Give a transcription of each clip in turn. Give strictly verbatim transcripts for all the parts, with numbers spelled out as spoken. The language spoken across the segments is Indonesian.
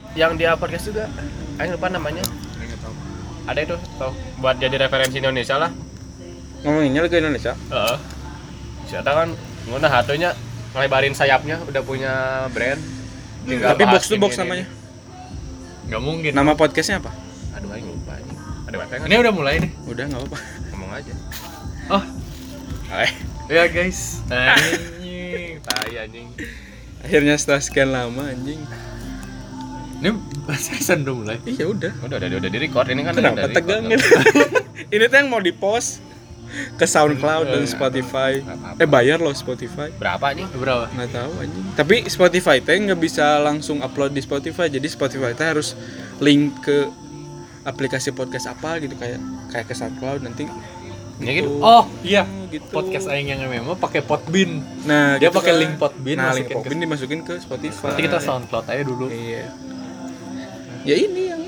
yang dia podcast juga. Aing lupa namanya. Enggak tahu. Ada itu tuh buat jadi referensi Indonesia lah. Ngomonginnya ke Indonesia. Heeh. Siapa kan ngunah hatunya ngelebarin sayapnya udah punya brand. Tinggal Tapi bahas box to box ini, namanya. Enggak mungkin. Nama podcastnya apa? ini. Aduh aing lupa ini. Ada wifi kan? Ini udah mulai nih. Udah nggak apa-apa. Ngomong aja. Oh, Eh, ya guys. Anjing. tai anjing. Akhirnya setelah sekian lama anjing. Ini season udah mulai. Iya udah. Udah udah udah di record ini kan Kenapa udah tegang di-record. gitu? Ini tuh yang mau di-post ke SoundCloud dan Spotify. Nggak apa-apa. Eh bayar loh Spotify. Berapa nih? Berapa? Nggak tahu anjing. Tapi Spotify teh nggak bisa langsung upload di Spotify. Jadi Spotify teh harus link ke aplikasi podcast apa gitu kayak kayak ke SoundCloud nanti. Ya gitu. Oh, iya. gitu. Podcast aing yang memang pakai Podbean. Nah, Dia gitu pakai kan. link Podbean, Nah, link masukin ke- Podbean dimasukin ke Spotify. Nanti kita SoundCloud aja dulu. Iya. Ya ini yang.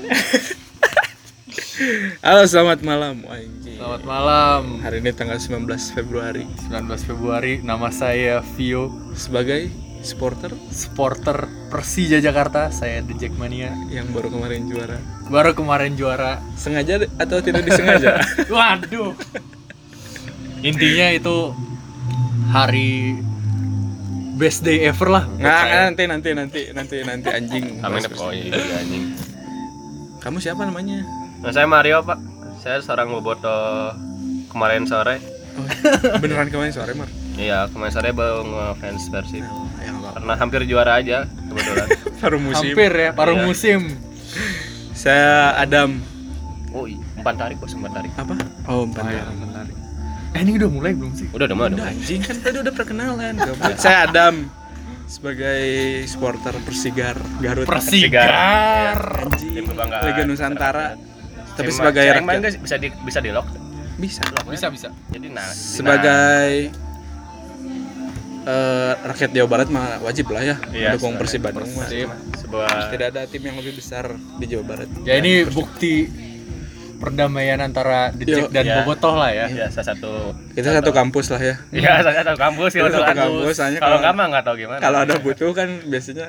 Halo, selamat malam anjing. Selamat malam. Hari ini tanggal sembilan belas Februari sembilan belas Februari, nama saya Vio, sebagai supporter supporter Persija Jakarta. Saya The Jackmania. yang baru kemarin juara. Baru kemarin juara. Sengaja atau tidak disengaja? Waduh. Intinya itu hari best day ever lah. menurut Nggak, saya. nanti nanti nanti nanti nanti anjing. Amin oh iya anjing. Kamu siapa namanya? Nah, saya Mario, Pak. Saya seorang bobotoh kemarin sore. Oh, beneran kemarin sore, Mar? Iya, kemarin sore baru ngefans Persib. Ya, nggak apa-apa. Karena hampir juara aja kebetulan. Baru musim. Hampir ya, paruh Iya. musim. Saya Adam. Oh, iya. Empat tarik bos, empat tarik. Apa? Oh, empat. Ayo, bentar. Eh, ini udah mulai belum sih? Udah, udah mau, Udah udah. anjing kan tadi udah perkenalan. Goblok. Saya Adam sebagai supporter Persigar Garut. Persigar. Anjing. Tim kebanggaan. Liga Nusantara. Tapi Tim- sebagai Ceng main rakyat nggak bisa di bisa di lock. bisa. Bisa, bisa. Jadi nah, Sebagai eh, rakyat Jawa Barat mah wajib lah ya Iya, mendukung sebagai Persib Bandung mah. Persib. sebuah Tidak ada tim yang lebih besar di Jawa Barat. Ya ini bukti perdamaian antara The Jack Yo, dan ya. Bobotoh lah ya. ya salah satu Kita satu kampus lah ya. Iya, saya satu kampus Kita kebetulan. satu kampus, hanya Kalau kalau- enggak mah enggak tahu gimana. Kalau ada butuh kan biasanya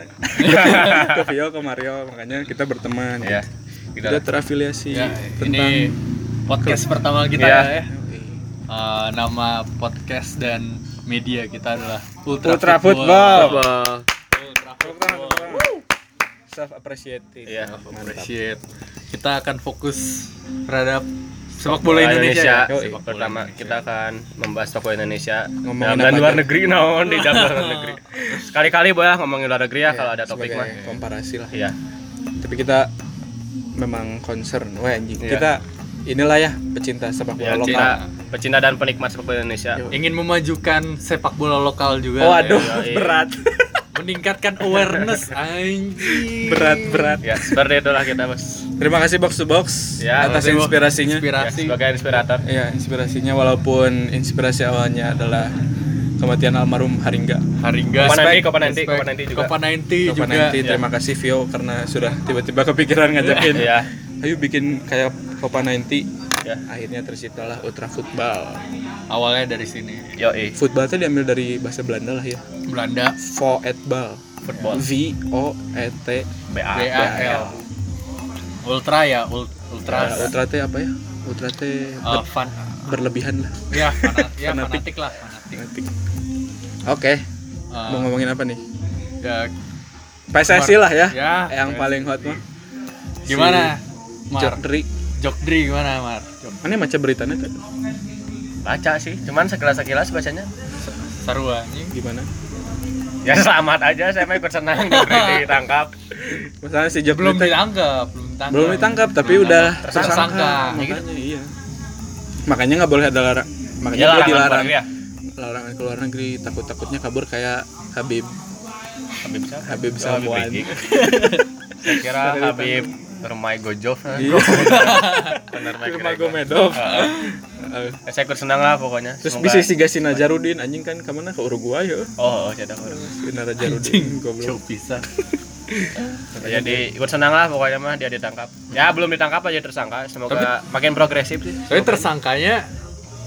ke Vio ke Mario, makanya kita berteman. Iya. Kita terafiliasi Ya, tentang ini podcast pertama kita Iya. ya. ya. Eh, nama podcast dan media kita adalah Ultra, Ultra Football. Football. Ultra Football. Self appreciative. Iya. Appreciate. Kita akan fokus terhadap sepak bola Indonesia. Yoi. Sepak pertama kita akan membahas sepak bola Indonesia Ngomongin dan apa luar aja? negeri naon di dalam luar negeri. Sekali-kali boleh ngomongin luar negeri ya kalau ada topik Sebagai mah. komparasi lah. Iya. Tapi kita memang concern, wah anjing. Iya. Kita inilah ya pecinta sepak bola Ya, lokal. pecinta, pecinta dan penikmat sepak bola Indonesia. Yo. Ingin memajukan sepak bola lokal juga. Oh aduh, Yoi. berat. Meningkatkan awareness anjing. berat, berat. Ya, seperti itulah kita, Bos. Terima kasih Box to Box Ya, atas terima kasih, Box. inspirasinya. Ya, Inspirasi. sebagai inspirator. Iya, inspirasinya walaupun inspirasi awalnya adalah kematian almarhum Haringga. Haringga. Kopa nanti, Respect, Kopa nanti, respect. Kopa nanti juga. Kopa nanti Bapak juga. nanti ya. terima kasih Vio karena sudah tiba-tiba kepikiran ngajakin. Iya. Ayo bikin kayak Copa sembilan puluh. Ya. Akhirnya terciptalah Ultra Football. Awalnya dari sini. Yoi. Football itu diambil dari bahasa Belanda lah ya. Belanda. Voetbal. Football. V O E T. B A. B A L. Ultra ya, ul- ultra. Nah, Ultra T apa ya? Ultra T Uh, fan. berlebihan lah. Ya, fana- ya Fanatik. fanatik lah, fanatik. Fanatik. Oke, Uh, mau ngomongin apa nih? ya, P S S I lah ya. Ya, Yang P S S I. paling hot mah. gimana? Mar. Jokdri. Jokdri gimana, Mar? Jok- Mana baca beritanya tuh? Baca sih, cuman sekilas-sekilas bacanya. Seru anjing. Gimana? Ya selamat aja, saya mah ikut senang ditangkap. Masalah si Jokdri Belum teh- ditangkap, belum ditangkap. belum ditangkap tapi Belum udah ditangkap. tersangka. Tersangka. Makanya iya. Makanya nggak boleh ada larang. Makanya Ya, dia larangan dilarang. keluar, ya. Larangan ke luar negeri, takut-takutnya kabur kayak Habib. Habib siapa? Habib Oh, Salwan. Rizik. Saya kira Habib Permai Gojov. Iya. Benar Mike Nurmagomedov. Heeh. Eh, Ya, saya ikut senang lah pokoknya. Terus Semoga- bisa si Gasina Jarudin anjing kan kemana ke Uruguay ya. Oh, oh cedak orang. Gasina Jarudin Anjing, goblok. jauh bisa. Jadi ikut senang lah pokoknya mah dia ditangkap. Ya belum ditangkap aja tersangka. Semoga makin progresif sih. Soalnya tersangkanya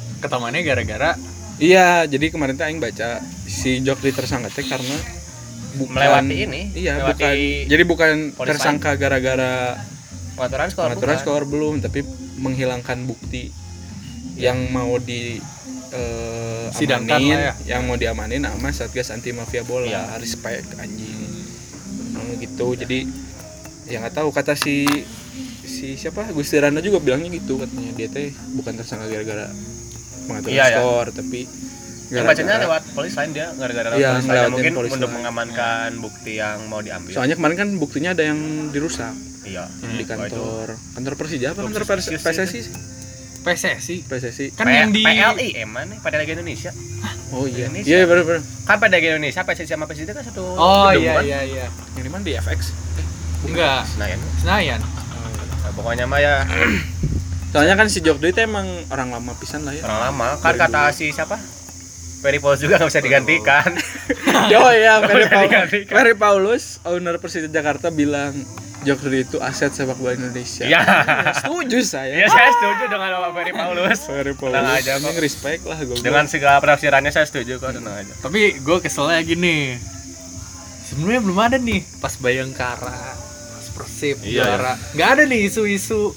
ketamannya gara-gara Iya, jadi kemarin tuh aing baca si Jokdri tersangka teh karena bukan melewati ini, iya melewati bukan jadi bukan polis tersangka gara-gara pengaturan skor. pengaturan bukan. skor belum, tapi menghilangkan bukti yang mau di eh, Sidangkan amanin, lah ya. yang mau diamanin sama Satgas Anti Mafia Bola. Iya. Respect anjing. Hmm, gitu. Jadi ya nggak tahu, kata si si siapa Gusti Randa juga bilangnya gitu, katanya dia teh bukan tersangka gara-gara pengaturan Iya, iya. skor, tapi Yang bacanya lewat polis lain dia gara-gara lewat Iya, polis lain. ngelewatin Mungkin polis untuk lain. mengamankan bukti yang mau diambil. soalnya kemarin kan buktinya ada yang dirusak Iya. di Hmm, wah, itu kantor kantor Persija apa kantor Suspicious P S S I sih? P S S I P S S I. kan P- yang di P L I M mana? Pada Liga Indonesia. Oh iya. Indonesia. Iya benar-benar. Kan pada Liga Indonesia P S S I sama P S I T kan satu Oh gedung, iya kan? iya iya. Yang di mana di F X? Enggak, Senayan. Senayan. Nah, pokoknya mah ya Soalnya kan si Jogdo itu emang orang lama pisan lah ya. orang lama. Kan kata si siapa? Ferry Paulus juga nggak bisa digantikan. Yo ya, Ferry Paulus, Digantikan. Ferry Paulus, owner Persija Jakarta bilang Jogdo itu aset sepak bola Indonesia. Iya. Ya, setuju saya. Iya, saya setuju dengan Bapak Ferry Paulus. Ferry Paulus. Tenang aja kok. Ini respect lah gue. Dengan segala penafsirannya saya setuju kok, tenang aja. Tapi gue keselnya gini. Sebenarnya belum ada nih pas Bayangkara, pas Persib Iya, juara. Nggak ada nih isu-isu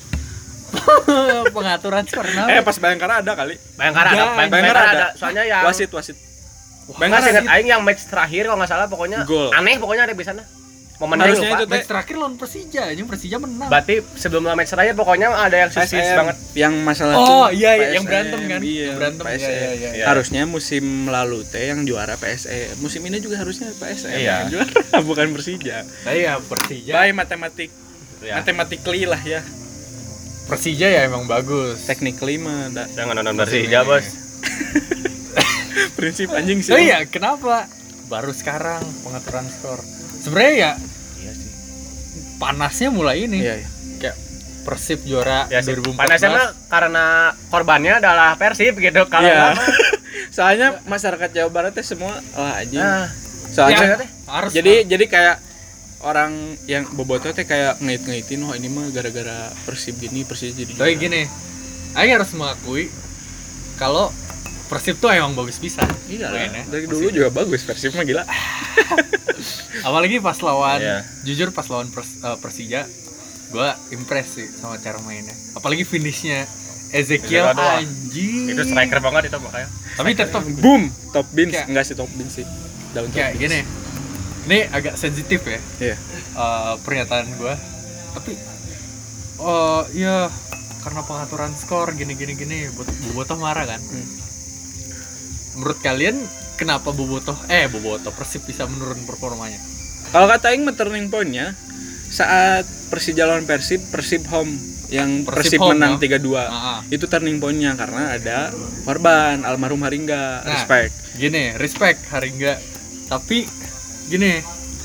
pengaturan skor. Eh pas Bayangkara ada kali. Bayangkara ada, Enggak, Bayang- Bayangkara Bayangkara ada. ada. Soalnya yang Wasit wasit. Bayangkara Bayangkara ingat aing yang match terakhir kalau nggak salah pokoknya Gol. aneh pokoknya ada di sana. Momen Harusnya lupa. itu Match terakhir lawan Persija, yang Persija menang. Berarti sebelum match terakhir pokoknya ada yang P S suspicious M banget. yang masalah Oh, tuh iya, iya, P S M, yang berantem kan? Iya, Yang berantem, P S M. iya, iya, iya. Iya. Harusnya musim lalu teh yang juara P S M. Musim ini juga harusnya P S M Iya. yang juara bukan Persija. Tapi ya Persija. By matematik. Ya. Matematically lah ya. Persija ya emang bagus. Technically mah ada Jangan nonton Persija, Bos. prinsip anjing sih. Oh iya, kenapa? Baru sekarang pengaturan skor. Sebenarnya ya Iya sih. panasnya mulai ini. Iya, iya. Kayak Persib juara Ya sih. dua ribu empat belas. Panasnya mah karena korbannya adalah Persib gitu. Kalau Iya. lama, Soalnya masyarakat Jawa Barat teh semua wah anjing. nah, Soalnya Ya, harus jadi jadi kayak orang yang bobotoh teh kayak ngeit-ngeitin wah ini mah gara-gara Persib gini, Persib jadi Tapi juara. gini, Aing harus mengakui kalau Persib tuh emang bagus bisa. Iya lah, mainnya. dari dulu juga bagus Persib mah gila. Apalagi pas lawan, Iya. jujur pas lawan Pers- eh, Persija, gue impress sih sama cara mainnya. Apalagi finishnya Ezekiel, Ezekiel doang. anjing. itu striker banget itu makanya. Tapi tetap Boom, top beans. Kayak- Enggak sih top beans sih. Daun top kayak beans. gini. Ini agak sensitif ya. Iya. eh, pernyataan gue, tapi oh iya karena pengaturan skor gini gini gini Bobotoh marah kan. Hmm. Menurut kalian kenapa Bobotoh eh Bobotoh Persib bisa menurun performanya? Kalau kata aing mah turning point-nya saat Persija lawan Persib, Persib home yang Persib Persib, home, menang no? tiga dua. Ah, ah. Itu turning point-nya karena ada korban almarhum Haringga. Nah. Respect. Gini, respect Haringga. Tapi gini.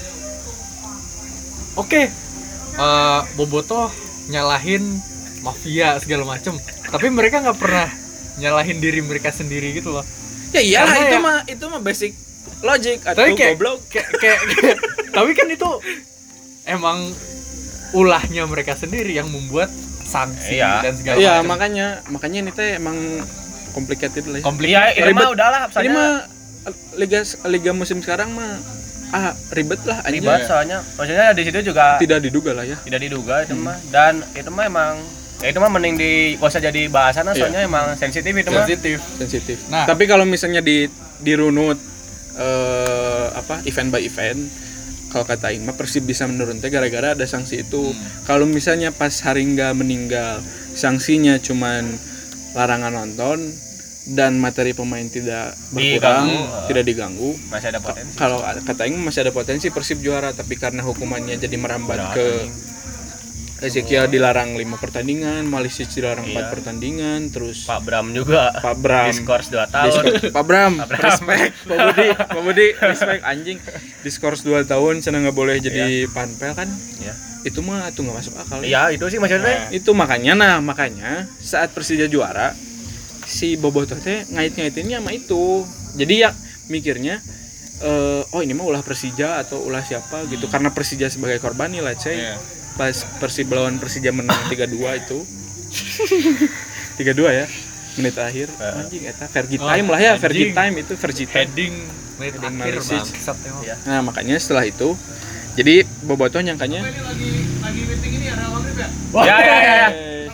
Oke. eh, Bobotoh nyalahin mafia segala macem, tapi mereka nggak pernah nyalahin diri mereka sendiri gitu loh. Ya iyalah Karena itu ya- mah itu mah basic logic atau Tapi kayak, goblok. kayak, kayak, kayak- tapi kan itu emang ulahnya mereka sendiri yang membuat sanksi Iya. dan segala Iya, macam. makanya makanya ini teh emang complicated lah ya. Komplit- Iya, itu Ribet. mah udahlah Ini soalnya mah liga liga musim sekarang mah ah ribet lah anjing. ribet soalnya. Maksudnya di situ juga Tidak diduga lah ya. tidak diduga itu mah, dan itu mah emang ya itu mah mending di gak usah jadi bahasan lah, Iya. soalnya emang sensitif itu mah. sensitif. Sensitif. Nah. Tapi kalau misalnya di dirunut eh, apa event by event, kalau kata Aing mah Persib bisa menurun teh gara-gara ada sanksi itu. Kalau misalnya pas Haringga meninggal, sanksinya cuman larangan nonton dan materi pemain tidak berkurang, Diganggu. tidak diganggu. Masih ada potensi. Kalau kata Aing masih ada potensi Persib juara, tapi karena hukumannya jadi merambat Berat, ke anjing. Ezekiel dilarang lima pertandingan, Malisic dilarang Iya. empat pertandingan, terus Pak Bram juga Pak Bram diskors dua tahun. Diskors- Pak Bram, Pak Bram. respect, Pak Budi, Pak Budi, respect anjing. Diskors dua tahun, sana nggak boleh jadi panpel kan? Iya. Itu mah tuh nggak masuk akal. Iya, itu sih maksudnya. Itu makanya, nah makanya saat Persija juara, si Bobotoh teh ngait-ngaitinnya sama itu. Jadi ya mikirnya, eh, oh ini mah ulah Persija atau ulah siapa gitu. Karena Persija sebagai korban nih, let's say. Iya. Pas Persib lawan Persija menang tiga dua itu. tiga dua ya. Menit akhir. Heeh. Anjing eta Fergie Oh, time lah ya, Fergie anjing. time itu Fergie time. Heading Menit Heading akhir Malisic. bangsat emang. Iya. Nah makanya setelah itu jadi Bobotoh nyangkanya Ya ya ya. ya. eh,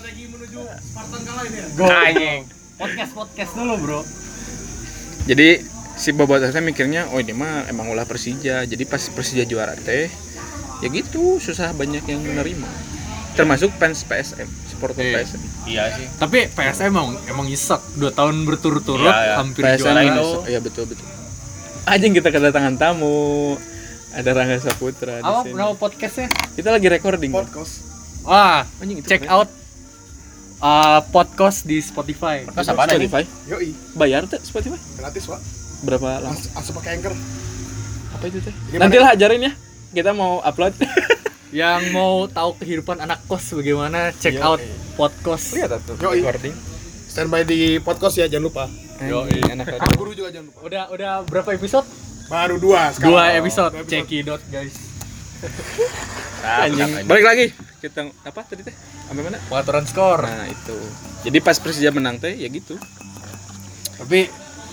Anjing. Podcast podcast dulu bro. jadi si Bobotoh teh mikirnya oh ini mah emang ulah Persija, jadi pas Persija juara teh ya gitu susah banyak yang menerima, termasuk fans P S M, supporter Iya. P S M. Iya sih. Tapi P S M emang emang nyesek dua tahun berturut-turut Iya, iya. hampir P S M juara. Indo. iya betul betul. Anjing kita kedatangan tamu, ada Rangga Saputra di Apa sini. nama podcastnya? Kita lagi recording. podcast Wah, Anjing itu check keren. out uh, podcast di Spotify. Podcast apaan ini? Spotify. yoi Bayar tuh Spotify? gratis pak Berapa lama? langsung, langsung pakai anchor Apa itu teh? Gimana? Nantilah ajarin ya. Kita mau upload. Yang mau tahu kehidupan anak kos bagaimana, check Yo, out eh. podcast. Lihat tuh Yoi. recording. standby di podcast ya jangan lupa Anjing, enak ah, banget. guru juga jangan lupa Udah udah berapa episode? baru dua sekarang Dua episode. Dua Cekidot guys. Anjing. Balik lagi. Kita apa tadi teh? Sampai mana? Pengaturan skor. Nah, itu. Jadi pas Persija menang teh ya gitu. Tapi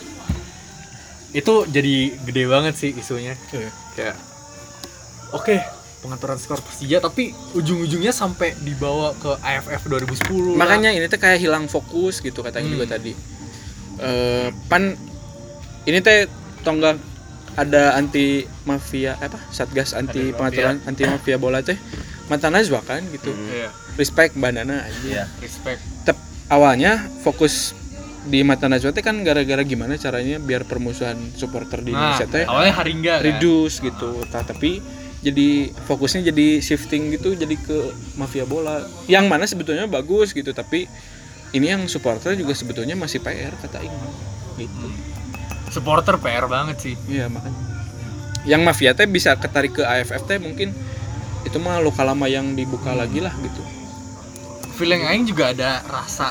itu jadi gede banget sih isunya. Iya. Kayak oke, pengaturan skor Persija tapi ujung-ujungnya sampai dibawa ke A F F dua ribu sepuluh. lah. Makanya ini teh kayak hilang fokus gitu katanya Hmm. juga tadi. Eh pan ini teh tonggak ada anti mafia apa Satgas anti Anti pengaturan anti mafia bola teh Mata Najwa kan gitu. Iya, Respect Mbak Nana aja. Iya. respect. Tep, awalnya fokus di Mata Najwa teh kan gara-gara gimana caranya biar permusuhan supporter di Nah, Indonesia teh awalnya Haringga kan? reduce gitu. Tah, tapi jadi fokusnya jadi shifting gitu jadi ke mafia bola. Yang mana sebetulnya bagus gitu, tapi ini yang supporter juga sebetulnya masih P R kata Ing. Gitu. Supporter P R banget sih. Iya makanya. Yang mafia teh bisa ketarik ke A F F teh mungkin itu mah luka lama yang dibuka lagi lah gitu. Feeling aing juga ada rasa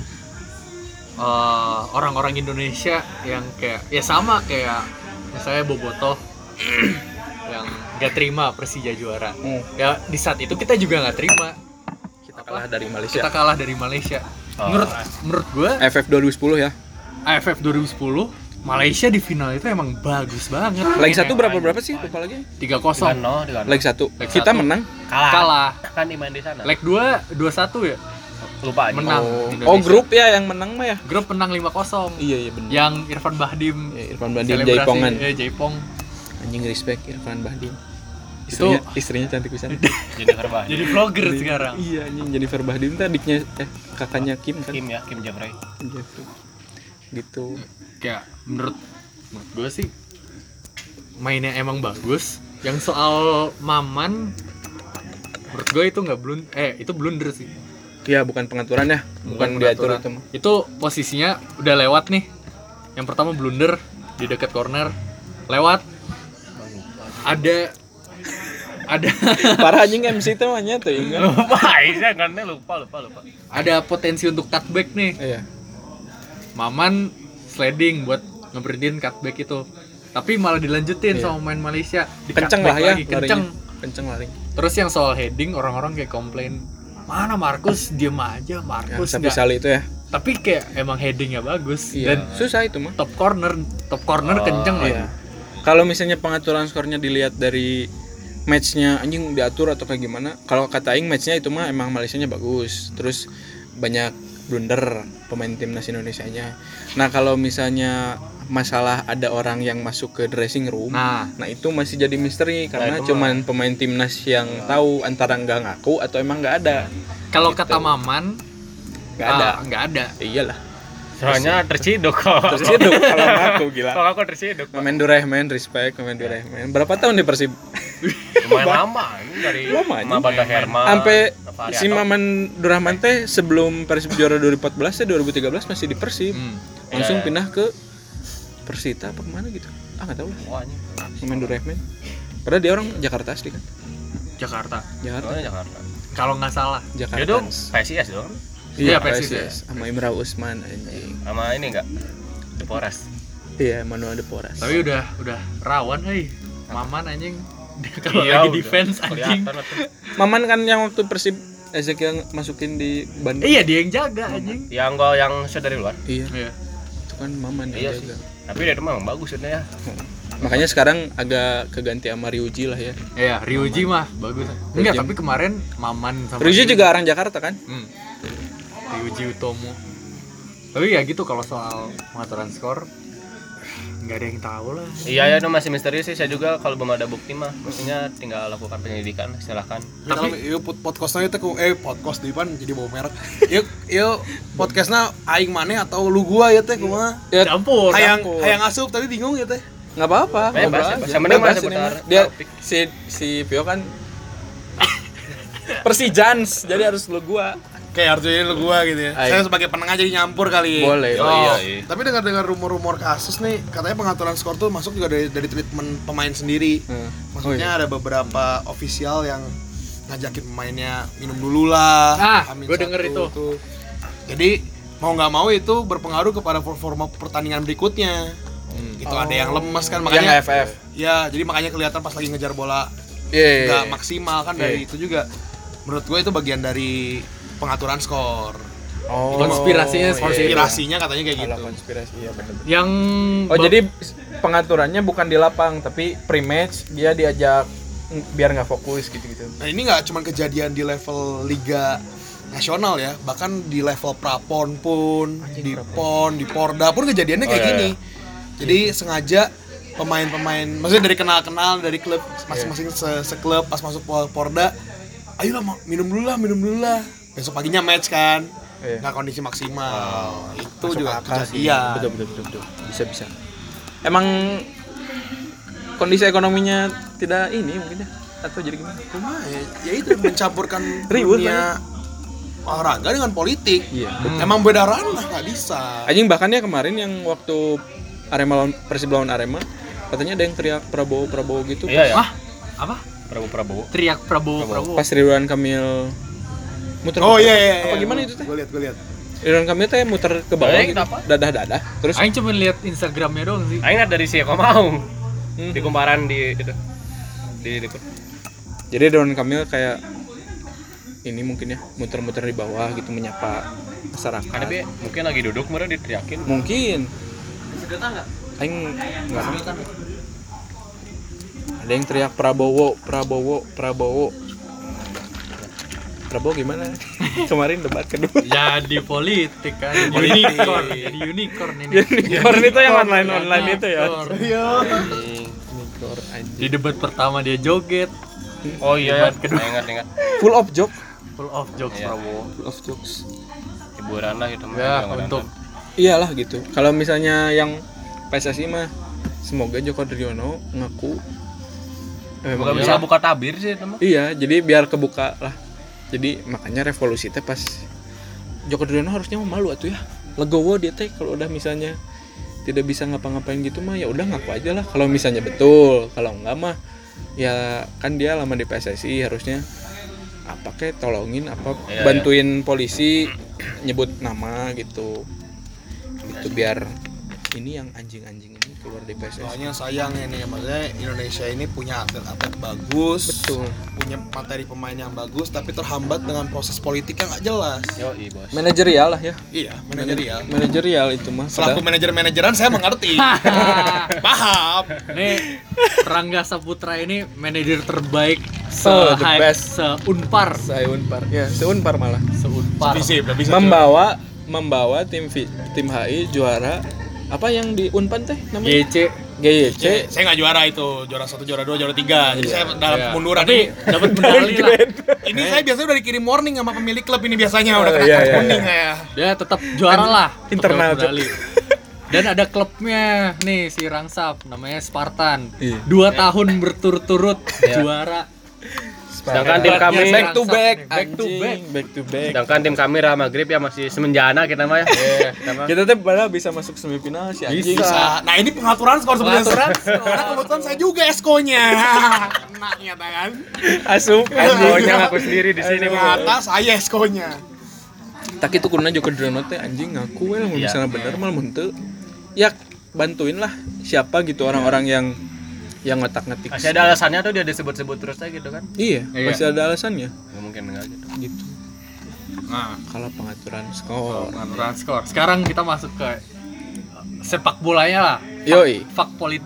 eh, orang-orang Indonesia yang kayak ya sama kayak misalnya Bobotoh yang gak terima Persija juara. Hmm. Ya di saat itu kita juga nggak terima. Kita kalah dari Malaysia. Kita kalah dari Malaysia. Oh. Menurut menurut gue A F F dua ribu sepuluh ya. A F F dua ribu sepuluh Malaysia di final itu emang bagus banget. Leg satu berapa berapa sih? Lupa lagi. tiga kosong. no, dengan Leg satu. Leg Kita satu. menang. kalah. Kalah. Kan di main di sana. Leg dua dua satu ya. Lupa anjing. Menang. Oh, Indonesia. oh grup ya yang menang mah ya. Grup menang lima kosong. Iya iya benar. Yang Irfan Bahdim Ya, Irfan Bahdim selebrasi, Jaipongan. eh, Jaipong. Anjing respect Irfan Bahdim. Itu Istrinya, istrinya cantik pisan. Jennifer Bahdim. jadi vlogger sekarang. Iya anjing Jennifer Bahdim tuh adiknya eh kakaknya Kim kan. Kim ya, Kim Jeffrey. Jeffrey. Gitu. Kayak menurut menurut gue sih mainnya emang bagus. Yang soal Maman menurut gue itu nggak blun eh itu blunder sih. Ya bukan pengaturan ya, bukan, diatur pengaturan. itu mah. Itu posisinya udah lewat nih. Yang pertama blunder di dekat corner lewat. Ada ada Parah anjing M C itu mah nya tuh ingat. Lupa, saya kan lupa lupa lupa. ada potensi untuk cutback nih. Iya. Maman sliding buat ngeberhentiin cutback itu. Tapi malah dilanjutin Iya. sama main Malaysia. Di Kenceng cutback lah ya lagi, kenceng. larinya. Kenceng lari. Terus yang soal heading orang-orang kayak komplain, mana Markus diem aja, Ya, Markus tapi nggak. Sali itu ya. Tapi kayak emang headingnya bagus Iya. dan Susah itu mah. top corner, top corner Oh, kenceng lagi. Iya. Kalau misalnya pengaturan skornya dilihat dari matchnya anjing diatur atau kayak gimana, kalau kata Aing matchnya itu mah emang Malaysianya bagus, terus banyak blunder pemain timnas Indonesianya. Nah kalau misalnya masalah ada orang yang masuk ke dressing room, Nah, nah itu masih jadi misteri karena Nah, itu cuman pemain timnas yang tahu antara nggak ngaku atau emang nggak ada, kalau Gitu. kata Maman nggak ada. ah, nggak ada. Iyalah, Soalnya terciduk kok. terciduk kalau ngaku gila. Kalau aku terciduk. Kok. Pemain Durrahman, respect pemain Durrahman. Berapa tahun di Persib? Lumayan lama ini dari Lama, Sama Banda Herman. Sampai Variato. si Maman Durrahman teh sebelum Persib juara dua ribu empat belas teh dua ribu tiga belas masih di Persib. Hmm. Langsung Iya. pindah ke Persita apa kemana gitu. Ah enggak tahu lah. Wah, anjing. Pemain Durrahman. Padahal dia orang Jakarta asli kan. Jakarta. Jakarta. Soalnya Jakarta. Kalau nggak salah. Jakarta. Dia dong P S I S dong. Iya, P S Persib I S. Sama Imra Usman anjing. Sama ini enggak? The Forest. Iya, Manuel de Poras. Tapi udah udah rawan, hei. Maman anjing. Dia kalau Iya, lagi udah. defense anjing. Kelihatan tuh. Maman kan yang waktu Persib Ezekiel masukin di Bandung. Iya, dia yang jaga anjing. Yang gol yang shot dari luar. Iya, Iya. itu kan Maman yang Iya sih. jaga. Tapi dia emang bagus shootnya ya. Makanya sekarang agak keganti sama Ryuji lah ya. Iya, Ryuji mah bagus. Enggak, tapi kemarin Maman sama Ryuji juga orang Jakarta kan? Hmm. Ryuji Utomo. Tapi ya gitu kalau soal pengaturan skor nggak ada yang tahu lah. Iya ya, itu masih misteri sih. Saya juga kalau belum ada bukti mah, maksudnya tinggal lakukan penyelidikan, silahkan. Tapi yuk podcastnya itu ku eh podcast di pan jadi bawa merek. Yuk yuk podcastnya aing maneh atau lu gua ya teh kumaha? Ya, Campur. Hayang campur. hayang asup tapi bingung ya teh. nggak apa-apa. Bebas, ngobrol bebas. aja. Yang penting Bebas mah ini seputar mah. Dia topik. si si Pio kan Persijans, jadi harus lu gua. Kayak harusnya lu gua gitu ya. Aing. Saya sebagai penengah jadi nyampur kali. Boleh. Oh, iya, iya. Tapi dengar-dengar rumor-rumor kasus nih, katanya pengaturan skor tuh masuk juga dari dari treatment pemain sendiri. Hmm. Maksudnya ada beberapa ofisial yang ngajakin pemainnya minum dulu lah. Ah, Amin gua denger satu, itu. tuh. Jadi mau nggak mau itu berpengaruh kepada performa pertandingan berikutnya. Itu ada yang lemes kan makanya. Yang F F. Ya, jadi makanya kelihatan pas lagi ngejar bola Iya. nggak maksimal kan dari itu juga. Menurut gue itu bagian dari pengaturan skor. Oh, Konspirasinya seperti itu. Konspirasinya katanya kayak Kalau gitu. konspirasi iya benar. Yang Oh, jadi pengaturannya bukan di lapang tapi pre-match dia diajak mm, biar nggak fokus gitu-gitu. Nah, ini nggak cuma kejadian di level liga nasional ya, bahkan di level prapon pun, di pon, di porda pun kejadiannya kayak Oh, iya, gini. Jadi sengaja pemain-pemain, maksudnya dari kenal-kenal dari klub masing-masing se- seklub pas masuk por- porda, ayolah ma- minum dulu lah, minum dulu lah. Besok paginya match kan, Iya. nggak kondisi maksimal. Itu Masuk juga akal sih. kejadian. Betul, betul, betul, betul. Bisa, bisa. Emang kondisi ekonominya tidak ini mungkin ya atau jadi gimana? Cuma ya, ya itu mencampurkan Ribut dunia olahraga dengan politik. Iya, Emang beda ranah, nggak bisa. Anjing bahkan ya kemarin yang waktu Arema lawan Persib lawan Arema katanya ada yang teriak Prabowo Prabowo gitu. Iya ya. ah, apa? Prabowo Prabowo. Teriak Prabowo Prabowo. Pas Ridwan Kamil muter. Oh iya iya. Apa gimana itu teh? Gue lihat, gue lihat. Ridwan Kamil teh muter ke bawah Eh, gitu. kenapa? Dadah-dadah. Terus Aing cuma lihat Instagramnya doang sih. Aing dari si Eko Maung. Hmm. Di kumparan di itu. Di Likud. jadi Ridwan Kamil kayak ini mungkin ya muter-muter di bawah gitu menyapa masyarakat. Kan tapi mungkin lagi duduk mereka diteriakin. Mungkin. Aing enggak tahu. Ada yang teriak Prabowo, Prabowo, Prabowo. Prabowo gimana? Kemarin debat kedua. Jadi politik kan. Unicorn, jadi unicorn ini. Unicorn itu yang online-online itu ya. Unicorn. Di debat pertama dia joget, Oh iya, Debat kedua. ingat ingat. Full of joke. full of jokes Iya. Prabowo. Full of jokes. Hiburan lah gitu. Ya, Jangan untuk nonton. Iyalah gitu. Kalau misalnya yang P S S I mah semoga Joko Driono ngaku eh, Bukan memang bisa iyalah. buka tabir sih teman. Iya, jadi biar kebuka lah. Jadi makanya revolusi teh pas Joko Driono harusnya mau malu atuh ya. Legowo dia teh kalau udah misalnya tidak bisa ngapa-ngapain gitu mah ya udah ngaku aja lah kalau misalnya betul. Kalau enggak mah ya kan dia lama di P S S I harusnya apa kayak tolongin apa Iya, bantuin polisi nyebut nama gitu. Itu biar ini yang anjing-anjing ini keluar di P S S I. Soalnya sayang ini, maksudnya Indonesia ini punya atlet-atlet bagus, Betul. punya materi pemain yang bagus, tapi terhambat dengan proses politik yang nggak jelas. Yo, i bos. Manajerial lah ya. Iya, manajerial. Manajerial itu mah. Selaku manajer-manajeran saya mengerti. Paham. Nih Rangga Saputra ini manajer terbaik se Oh, the best. se-Unpar, Saya Unpar. Ya, seunpar malah. se-Unpar. Bisa, udah bisa. Membawa membawa tim Vi- tim H I juara apa yang di Unpan teh namanya? G C. G Y C. C. Saya nggak juara itu, juara satu, juara dua, juara tiga. Jadi saya dalam Iya. kemunduran Tapi ini. dapat medali lah. Ini saya biasanya udah dikirim warning sama pemilik klub ini biasanya udah Oh, kena iya, kartu iya, kuning iya. ya. Dia tetap juara lah. tetap Internal, dapat medali. Dan ada klubnya nih si Rangsap namanya Spartan. Iya. Dua tahun berturut-turut Iya. juara. Sedangkan tim kami Back to back, Back to anjing. back. back to back. sedangkan tim kami Real Madrid ya masih semenjana kita mah ya. Kita mah. Kita tuh padahal bisa masuk semifinal si anjing. Bisa. Nah ini pengaturan skor sebenarnya. Pengaturan Karena kebetulan saya juga eskonya. Kena ternyata kan. Asup Pokoknya ngaku sendiri di sini. Bu. Ternyata saya eskonya. Tak itu kurna Joko Driono teh anjing ngaku we mun Iya. misalnya bener malah mun teu. Ya bantuin lah siapa gitu orang-orang yang yang ngotak-ngatik. Masih ada alasannya tuh dia disebut-sebut terus aja gitu kan. Iya, Iya. masih ada alasannya Nggak mungkin enggak gitu. gitu. Nah, Kalau pengaturan skor. pengaturan skor. Sekarang kita masuk ke sepak bolanya lah. Yoi. Fak politik.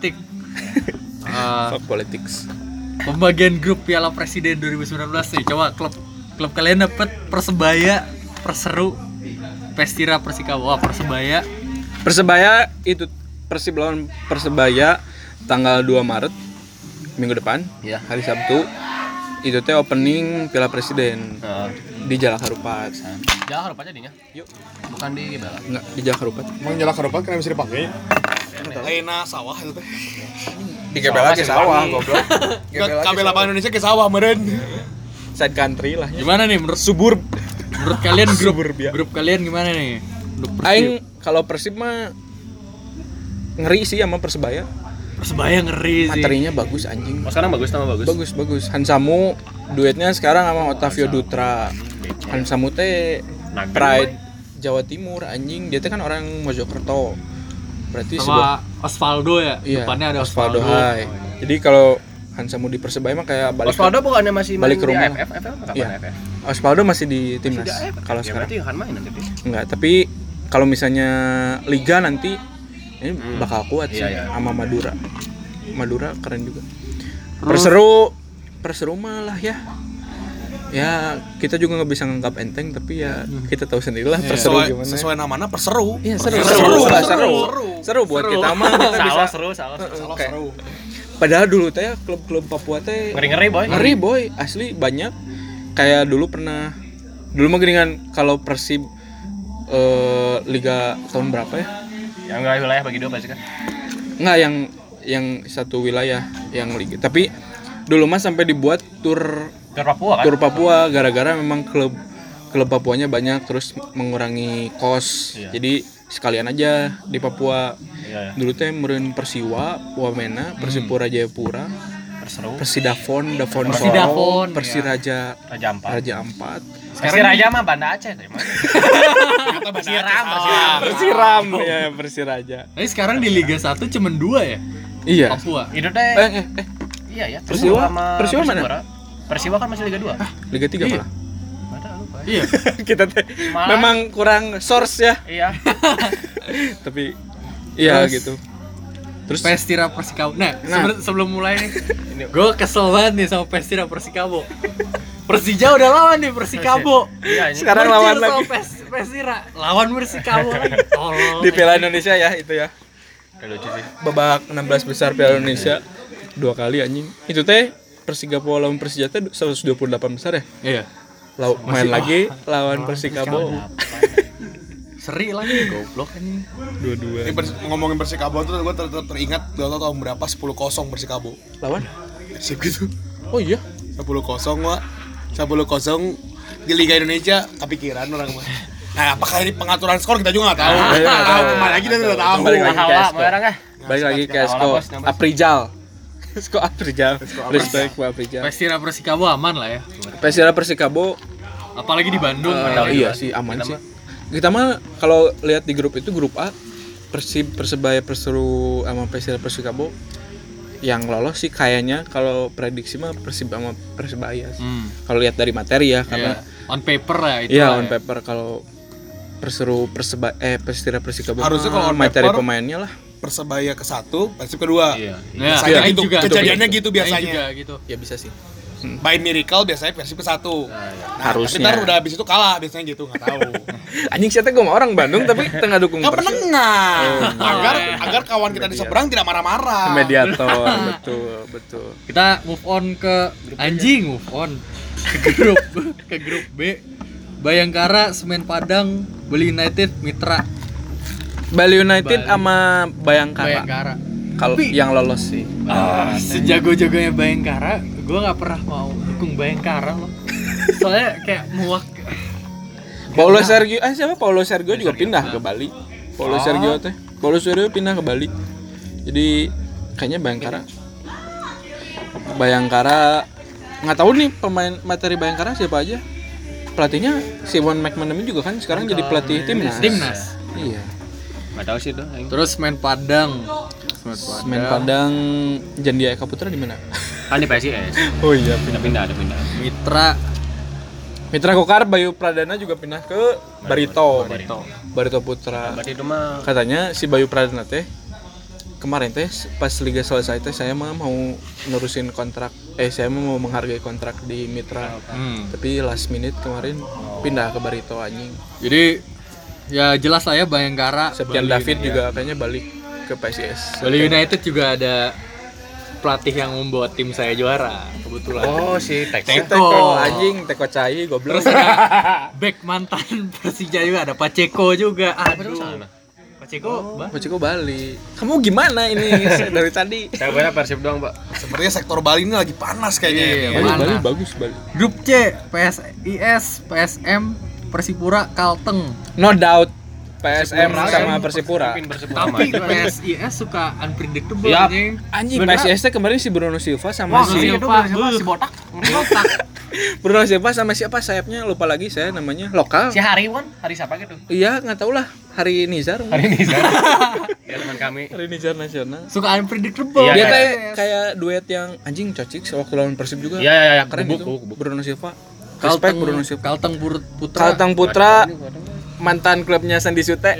Uh, Fuck politics. Pembagian grup Piala Presiden dua ribu sembilan belas nih. Coba klub klub kalian dapet Persebaya, Perseru, Pestira, Persikabo. Wah, Persebaya. Persebaya itu Persib lawan Persebaya tanggal dua Maret minggu depan. Iya. Hari Sabtu. Itu teh opening Piala Presiden Heeh. di Jalak Harupat. Jangan lupa jadinya. Yuk. Bukan di Bela. Enggak, di Jalak Harupat. Emang nyala karupat kenapa bisa dipakai? Lainnya sawah itu teh. Di G B L ke sawah, goblok. Kabel lapangan Indonesia ke sawah meureun. Side country lah. Gimana nih menurut Suburb. menurut kalian grup Suburbia. grup kalian gimana nih? Grup Persib. Aing kalau Persib mah ngeri sih sama Persebaya. Persebaya ngeri sih. Materinya bagus anjing. Oh, sekarang bagus, nama bagus. Bagus bagus. Hansamu duetnya sekarang sama Otavio Dutra. Hansamu teh Nager, Pride Jawa Timur anjing. Dia teh kan orang Mojokerto. Berarti sebuah Sama Osvaldo ya. iya, Depannya ada Osvaldo Osvaldo. Hai. Jadi kalau Hansamu di Persebaya mah kayak balik Osvaldo bukannya masih balik main ke rumah. di A F F? A F F kapan Iya. A F F? Osvaldo masih di timnas Tidak A F F. kalau Ya, sekarang. berarti akan main nanti. Enggak, tapi kalau misalnya liga nanti ini bakal kuat sih Iya, iya. sama Madura. Madura keren juga. Perseru Perseru mah lah ya. Ya, kita juga nggak bisa nganggap enteng tapi ya kita tahu sendirilah Perseru Sesuai, gimana. sesuai namanya perseru. Iya, seru. Seru, Seru, seru, seru. seru. Seru buat kita mah kita bisa. Salah seru, salah seru. Salah Oke. seru. Padahal dulu teh klub-klub Papua teh Ngeri-ngeri, boy. ngeri boy, asli banyak. Kayak dulu pernah dulu mah gini kan kalau Persib eh, liga tahun berapa ya? Yang enggak wilayah bagi dua pasti kan. Enggak yang yang satu wilayah yang liga. Tapi dulu mah sampai dibuat tur Tur Papua kan. tur Papua gara-gara memang klub klub Papuanya banyak terus mengurangi kos. Iya. Jadi sekalian aja di Papua. Iya, iya. Dulu teh meureun Persiwa, Wamena, Persipura Jayapura, Perseru. Persidafon, Davon Persidafon, Sorong, Persiraja Raja Ampat. Raja Ampat. Sekarang Raja mah Banda Aceh dari mana? Kata bahasa Persiram, Aceh, Persiram. salah. Persiram ya, Persiraja. Tapi sekarang di Liga satu cuma dua ya? Iya. Papua. Itu teh. Eh, eh, eh, Iya ya. Persiwa? sama Persiwa mana? Persipura. Persiwa kan masih Liga dua. Liga tiga malah. Mana lupa. Iya. Kita teh Malah- memang kurang source ya, Iya. tapi iya Terus- gitu. Terus Pestira Persikabo. Nah, Nah. sebelum, sebelum mulai nih, gue kesel banget nih sama Pestira Persikabo. Persija udah lawan nih Persikabo. Iya, ini. sekarang Bercil lawan sama lagi Pes- Pestira, lawan Persikabo lagi. Tolong. di Piala Indonesia ya itu ya. Kayak lucu sih. Babak enam belas besar Piala Indonesia dua kali anjing. Itu teh Persikabo lawan Persija teh seratus dua puluh delapan besar ya. Iya. Lau- main lagi lawan Persikabo Seri lagi goblok ini. dua-dua. Ini pers- ngomongin Persikabo tuh gue ter ter teringat dulu tahun berapa sepuluh kosong Persikabo. Lawan? Persib gitu. Oh iya. sepuluh kosong Wak. sepuluh kosong di Liga Indonesia kepikiran orang mah. Nah, apakah ini pengaturan skor kita juga nggak tahu. Ah, iya, nggak tahu. Kembali lagi kita udah tahu. Kembali lagi. Mahal lah, Kesko. mau orang ah. Balik lagi ke Esko Awal bos, nambah. Aprijal. Esko Aprijal. Respect buat Aprijal. Pestira Persikabo aman lah ya. Persira Persikabo Apalagi di Bandung. eh, padahal iya juga. sih aman Kita sih. mah- Kita mah kalau lihat di grup itu grup A Persib Persebaya Perseru sama Persira Persikabo yang lolos sih kayaknya kalau prediksi mah Persib sama Persebaya sih. Hmm. Kalau lihat dari materi ya Iya. karena On paper lah itu. iya lah on ya. paper kalau Perseru Persebaya eh Persira Persikabo Harusnya mah kalau on materi paper- pemainnya lah Persebaya ke satu, Persib kedua. Iya. Nah, Biasanya Aing gitu, juga. kejadiannya gitu Aing biasanya. juga gitu. ya bisa sih. By miracle biasanya Persib ke satu. Nah, Harusnya. Tapi ntar udah habis itu kalah biasanya gitu, nggak tahu. Anjing siapa gue orang Bandung tapi tengah dukung Nggak Persib. penengah. Agar agar kawan kita di seberang tidak marah-marah. Mediator betul betul. Kita move on ke anjing, move on ke grup ke grup B. Bayangkara, Semen Padang, Bali United, Mitra. Bali United Bali. sama Bayangkara. Bayangkara. Kalau Tapi- yang lolos sih. Ah, sejago-jagonya Bayangkara, gue nggak pernah mau dukung Bayangkara loh. Soalnya kayak muak. Paulo Sergio, eh siapa Paulo Sergio juga pindah ke Bali. Paulo Oh. Sergio teh. Paulo Sergio pindah ke Bali. Jadi kayaknya Bayangkara. Bayangkara nggak tahu nih pemain materi Bayangkara siapa aja. Pelatihnya si Won McManamy juga kan sekarang jadi pelatih timnas. Timnas. Iya. Enggak tahu sih tuh. Aing. Terus Semen Padang. Main Padang Jandia Eka Putra di mana? Kan di P S I S. Oh iya. Pindah-pindah, ada pindah. Mitra. Mitra Kokar Bayu Pradana juga pindah ke Barito. Barito. Barito Putra. Berarti itu mah Katanya si Bayu Pradana teh kemarin teh pas liga selesai teh saya mah mau nerusin kontrak eh saya mah mau menghargai kontrak di Mitra. Hmm. Tapi last minute kemarin pindah ke Barito anjing. Jadi ya jelas lah ya Bayangkara. Septian Bali David United. juga kayaknya balik ke P S I S. Bali United juga ada pelatih yang membuat tim saya juara kebetulan. Oh, si Tex. Teko. Teko anjing, Teko Cai goblok. Terus ada back mantan Persija juga ada Pacheco juga. Aduh. Pacheco, Bah. Paciko Bali. Kamu gimana ini dari tadi? Saya banyak Persib doang, Pak. Sepertinya sektor Bali ini lagi panas kayaknya. Iya, ya. Bali, mana? Bali bagus Bali. Grup C, P S I S, P S M, Persipura, Kalteng. No doubt P S M sama Persipura. Tapi P S I S suka unpredictable Yap. anjing. Anjing P S I S teh kemarin si Bruno Silva sama Wah, si Silva, si botak. Botak. Bruno Silva sama siapa sayapnya lupa lagi saya namanya lokal. Si Hari Wan, Hari siapa gitu? Iya nggak tahu lah Hari Nizar. Hari ini Zar. Ya teman kami. Hari Nizar nasional. Suka unpredictable. Iya, Dia iya. teh kayak duet yang anjing cocik sewaktu lawan Persib juga. Iya, iya, iya. Keren Bubuk, itu. bubuk, bubuk. Bruno Silva. Respect Kalteng, Bruno Silva. Kalteng Pur- Putra. Kalteng Putra mantan klubnya Sandi Sute.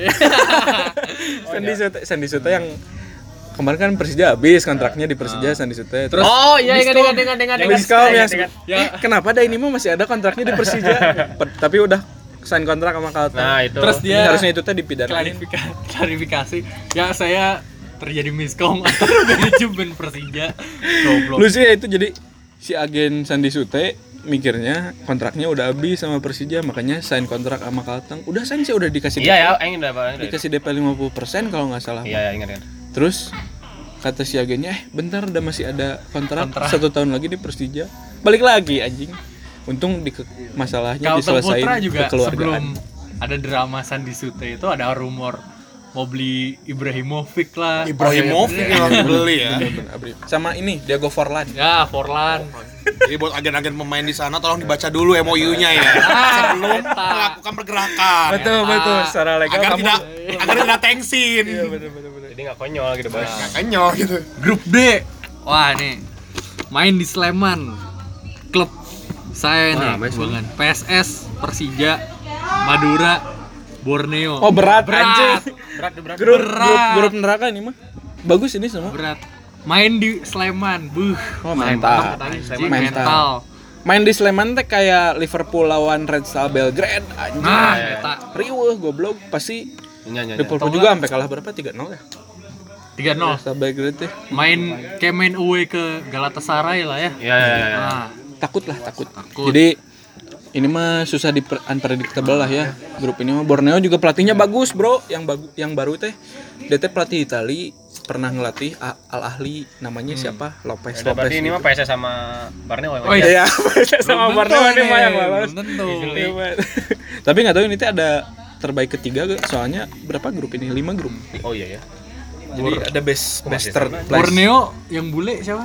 Sandi Sute, Sandi Sute yang kemarin kan Persija habis kontraknya di Persija Sandi Sute. Terus Oh, iya ingat ingat ingat ingat ingat. Miskom yang Ingat, ingat. eh, kenapa dah ini mah masih ada kontraknya di Persija? Pe- Tapi udah sign kontrak sama Kalteng. Nah, itu. Terus Ini dia harusnya itu teh dipidanain. klarifikasi, klarifikasi. Ya saya terjadi miskom antara manajemen Persija. Goblok. Lu sih itu jadi si agen Sandi Sute mikirnya kontraknya udah habis sama Persija makanya sign kontrak sama Kalteng. Udah sign sih udah dikasih Iya ya, ingin udah Pak. dikasih D P lima puluh persen kalau nggak salah. Iya, iya, ingat ingat. Terus kata si agennya, eh bentar udah masih ada kontrak, Kontrak. satu tahun lagi di Persija. Balik lagi anjing. Untung di masalahnya Kalteng diselesain Putra juga kekeluargaan. sebelum ada drama Sandi Sute itu ada rumor mau beli Ibrahimovic lah. Ibrahimovic yang beli ya. Bener-bener, Abri. Sama ini Diego Forlan. Ya, Forlan. Jadi buat agen-agen pemain di sana tolong dibaca dulu M O U-nya ya sebelum melakukan pergerakan. Betul betul secara legal Agar kamu tidak agar tidak tengsin. Iya bener bener bener. Jadi enggak konyol gitu, Bos. Nggak kenyol gitu. Grup D. Wah, nih. Main di Sleman. Klub saya Wah, nih, ramai sih. hubungan P S S, Persija, Madura, Borneo. Oh berat, Berat. anjing. Berat, berat. Grup, Berat. grup grup neraka ini mah. Bagus ini semua. Berat. Main di Sleman. Buh. Oh, mantap. Anjing, Mental. mental. Main di Sleman teh kayak Liverpool lawan Red Star Belgrade anjing. Nah, iya, iya. eta Riweuh goblok pasti Iya, iya, iya. Liverpool juga sampai kalah berapa tiga nol ya. tiga nol. Red Star Belgrade teh. Main kayak main away ke Galatasaray lah ya. Iya, iya, iya. Nah, Takut lah, takut. Takut. Jadi ini mah susah di unpredictable lah ya. Grup ini mah Borneo juga pelatihnya bagus, Bro. Yang bagus yang baru teh dia teh pelatih Itali, pernah ngelatih A- Al Ahli namanya siapa? Lopez Udah, Lopez. berarti ini gitu. mah P S S sama Borneo ya. Oh, iya. Iya, sama Belum Borneo tentu ini mah yang nih, lolos. belum tentu. Iya, Pak. Tapi nggak tahu ini teh ada terbaik ketiga gak? Soalnya berapa grup ini? lima grup. Oh iya ya. Jadi ada best Kok best masih third sama? place. Borneo yang bule siapa?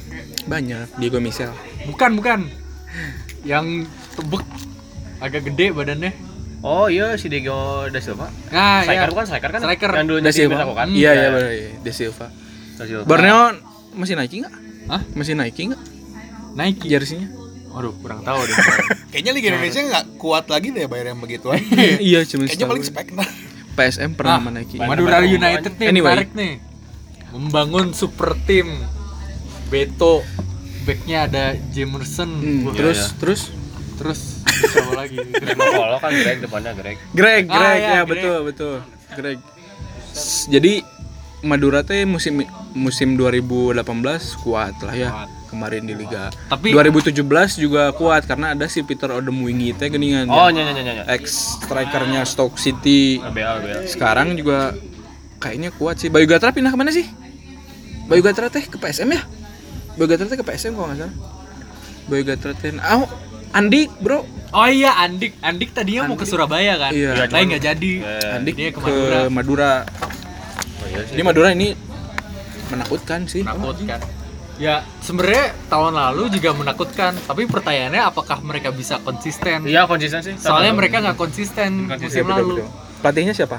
Banyak, Diego Michel. Bukan, bukan. Yang tebek agak gede badannya. Oh iya si Diego Da Silva. Nah, Striker ya. bukan striker kan? Striker. Yang dulu Da jadi Silva. Betaco kan? Iya, iya benar. iya. Da Silva. Da Silva. Borneo masih Nike nggak? Hah? Masih Nike nggak? Nike. Jersey-nya? Waduh, kurang tahu deh. Kayaknya Liga Indonesia nggak kuat lagi deh bayar yang begituan. Iya, cuma Kayaknya paling setahun. spek nah. P S M pernah Ah, sama Nike. Madura United nih Anyway. menarik nih. Membangun super tim. Beto, backnya ada Jamerson. Hmm, Wah, terus iya. terus terus siapa lagi? Kalau kan Greg depannya Greg. Greg, Ah, Greg iya, ya Greg. betul betul. Greg. S- Jadi Madura teh musim musim dua ribu delapan belas kuat lah ya. Kuat. Kemarin di liga. Tapi dua ribu tujuh belas juga kuat karena ada si Peter Odemwingie teh geningan. Oh ya. iya iya iya iya. Ex strikernya Stoke City. B L B L. Sekarang juga kayaknya kuat sih. Bayu Gatra pindah kemana sih? Bayu Gatra teh ke P S M ya? Bayu Gatra teh ke P S M kalau nggak salah. Bayu Gatra teh, ah, Andik bro. oh iya Andik, Andik tadinya mau ke Surabaya kan? Iya. Tapi nggak jadi. Andik Dia ke ke Madura. Madura. Oh iya sih. Jadi Madura ini menakutkan sih. Menakutkan. Ya sebenarnya tahun lalu juga menakutkan, tapi pertanyaannya apakah mereka bisa konsisten? Iya konsisten sih. Soalnya mereka nggak konsisten Konsisten, musim lalu. Pelatihnya siapa?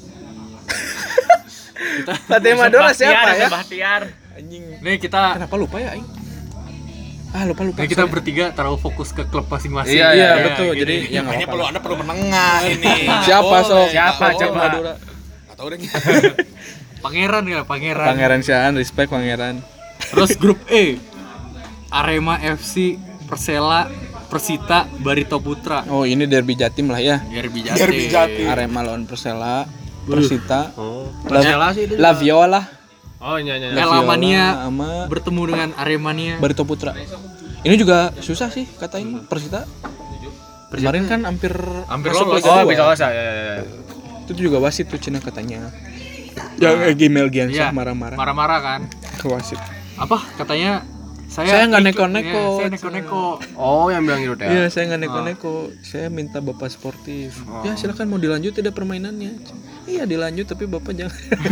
Pelatih Madura siapa ya? Bahtiar. Anjing. Nih kita, Kenapa lupa ya, Aing? Ah, lupa lupa. nih kita sorry. bertiga terlalu fokus ke klub masing-masing. Iya, Iya, iya, betul. gini. Jadi yang Kayaknya perlu Anda perlu menengah ini. siapa Boleh. sok? Siapa, Sok coba? Madura. Nggak tahu deh. Pangeran ya, pangeran. Pangeran Siaan, respect Pangeran. Terus grup E. Arema F C, Persela, Persita, Barito Putra. Oh, ini derby Jatim lah ya. Derby Jatim. Derby Jatim. Arema lawan Persela, Persita, Oh, La- Persela sih itu. La Viola, Oh, iya iya. El Mania sama bertemu dengan Aremania. Barito Putra. Ini juga susah sih katain Persita. Kemarin kan hampir Hampir masuk lolos. Liga Oh, dua. bisa lolos ya. ya, ya. Itu juga wasit tuh Cina katanya. Yang Gimel Iya, Giansyah marah-marah Marah-marah kan. ke wasit. Apa katanya? Saya Saya nggak ikut- neko-neko. Iya, saya neko-neko. Oh, yang bilang gitu ya. Iya, saya nggak neko-neko. Saya minta bapak sportif. Ya silakan mau dilanjut tidak permainannya. Iya dilanjut tapi bapak jangan.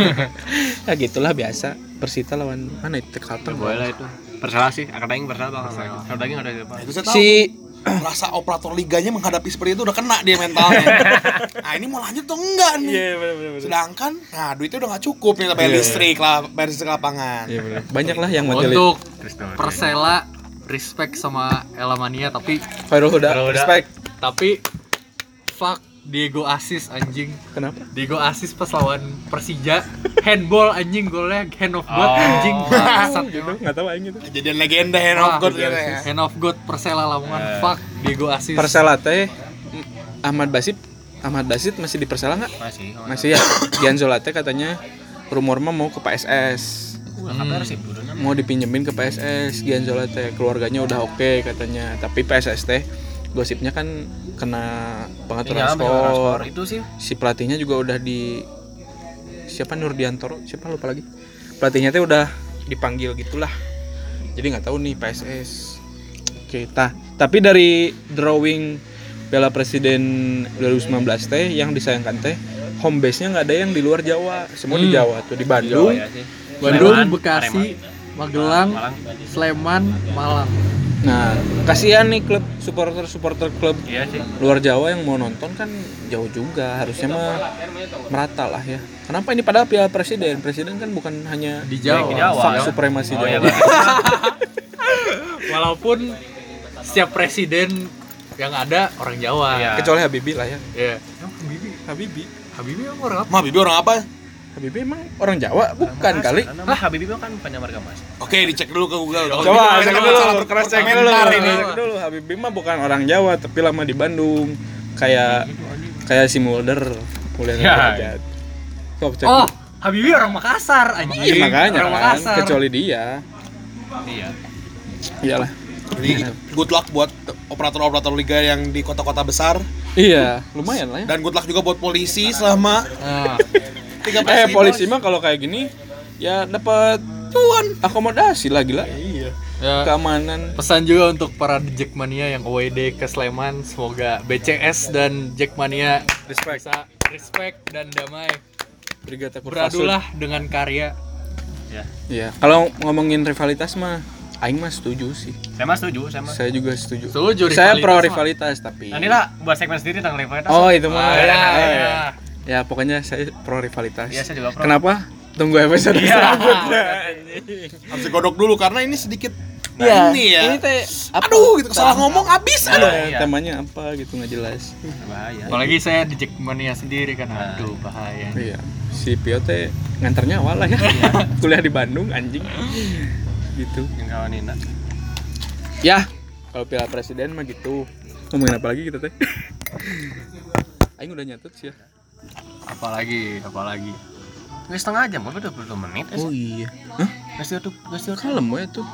Ya gitulah biasa. Persita lawan mana itu Kalteng. Boleh lah itu. Persela sih, akan daging Persela bang. Kalau daging ada siapa? Itu saya tahu. Si Rasa operator liganya menghadapi seperti itu udah kena dia mentalnya. Nah ini mau lanjut atau enggak nih? Iya benar-benar. Sedangkan, nah duitnya udah nggak cukup nih bayar listrik lah, bayar listrik lapangan. Iya benar. Banyak lah yang mati. Untuk Persela respect sama El Mania tapi Khairul Huda. Khairul Huda. Respect. tapi fuck Diego Asis anjing. Kenapa? Diego Asis pas lawan Persija handball anjing, golnya hand of God Oh. anjing. Bangsat Gitu, emang. enggak tahu aing gitu. Kejadian legenda hand of Wah, God gitu ya. Hand of God Persela Lamongan. Eh. Fuck Diego Asis. Persela teh Ahmad Basit, Ahmad Basit masih di Persela enggak? Masih. Masih ya. Gianzola teh katanya rumor mah mau ke P S S. Uh, kabar sih budona. Mau dipinjemin ke P S S Gianzola teh, keluarganya udah oke katanya. Tapi P S S teh gosipnya kan kena pengaturan Iya, skor. skor itu sih. Si pelatihnya juga udah di siapa Nurdiantoro, siapa lupa lagi. Pelatihnya teh udah dipanggil gitulah. Jadi nggak tahu nih P S S. Kita. Tapi dari drawing Piala Presiden dua ribu sembilan belas teh yang disayangkan teh home base-nya nggak ada yang di luar Jawa, semua di Hmm. Jawa tuh di Bandung. Jawa ya sih. Bandung, Sleman, Bekasi, Arema. Magelang, Malang. Sleman, Malang. Nah, kasihan nih klub supporter-supporter klub Iya sih. luar Jawa yang mau nonton kan jauh juga, harusnya mah merata lah ya. Kenapa ini padahal Piala Presiden? Presiden kan bukan hanya Di Jawa. Di Jawa. fak Ya. supremasi Oh, iya, Jawa. Walaupun setiap presiden yang ada orang Jawa. Iya. Kecuali Habibie lah ya. Iya. Habibie, Habibie. Habibie emang orang apa? Mah Bibi orang apa? Habibie emang orang Jawa bukan kali. Karena Habibie kan punya marga Mas. Oke dicek dulu ke Google. Kalau Coba gitu, cek kita dulu, salah ber- keras cek dulu. berkomentar ini. Cek dulu. Habibie mah bukan orang Jawa tapi lama di Bandung. Kayak kayak si Mulder kuliah Ya. derajat. Kok cek Oh, dulu. Habibie orang Makassar anjing. Iya, makanya orang kan, Makassar. kecuali dia. Iya. Iyalah. Jadi good luck buat operator-operator liga yang di kota-kota besar Iya, lumayan lah ya. dan good luck juga buat polisi selama Nah, tiga belas Eh, polisi mah kalau kayak gini ya dapat cuan, akomodasi lah gila. Iya. ya, Keamanan. pesan juga untuk para Jackmania yang O W D ke Sleman, semoga B C S dan Jackmania Respect. bisa respect dan damai. Brigade Kurvasud. Beradulah dengan karya. Ya. Iya. Kalau ngomongin rivalitas mah aing mah setuju sih. Saya mah setuju, saya mah. Saya juga setuju. Setuju, Saya rivalitas pro mah. rivalitas tapi Nanti lah buat segmen sendiri tentang rivalitas. Oh, itu mah. Ah, ya, ya, ya. ya. Ya, pokoknya saya pro rivalitas. Iya, saya juga pro. Kenapa? Tunggu episode Iya. selanjutnya. Harus digodok dulu karena ini sedikit Iya. ini ya. Ini teh apa? Aduh gitu salah ngomong abis. Iya, Aduh. Iya. temanya apa gitu nggak jelas. Bahaya. Apalagi saya di Jackmania sendiri kan, aduh bahaya. Iya. Si Pio teh nganternya awal lah ya. Kuliah di Bandung anjing. Gitu. Yang kawanina. Ya, kalau Piala Presiden mah gitu. Ngomongin apa lagi kita teh? Aing udah nyatet sih ya. Apalagi, apalagi. Nggak setengah jam, apa dua puluh menit? Oh iya. Hah? Nggak tuh, nggak tuh. Kalem we tuh.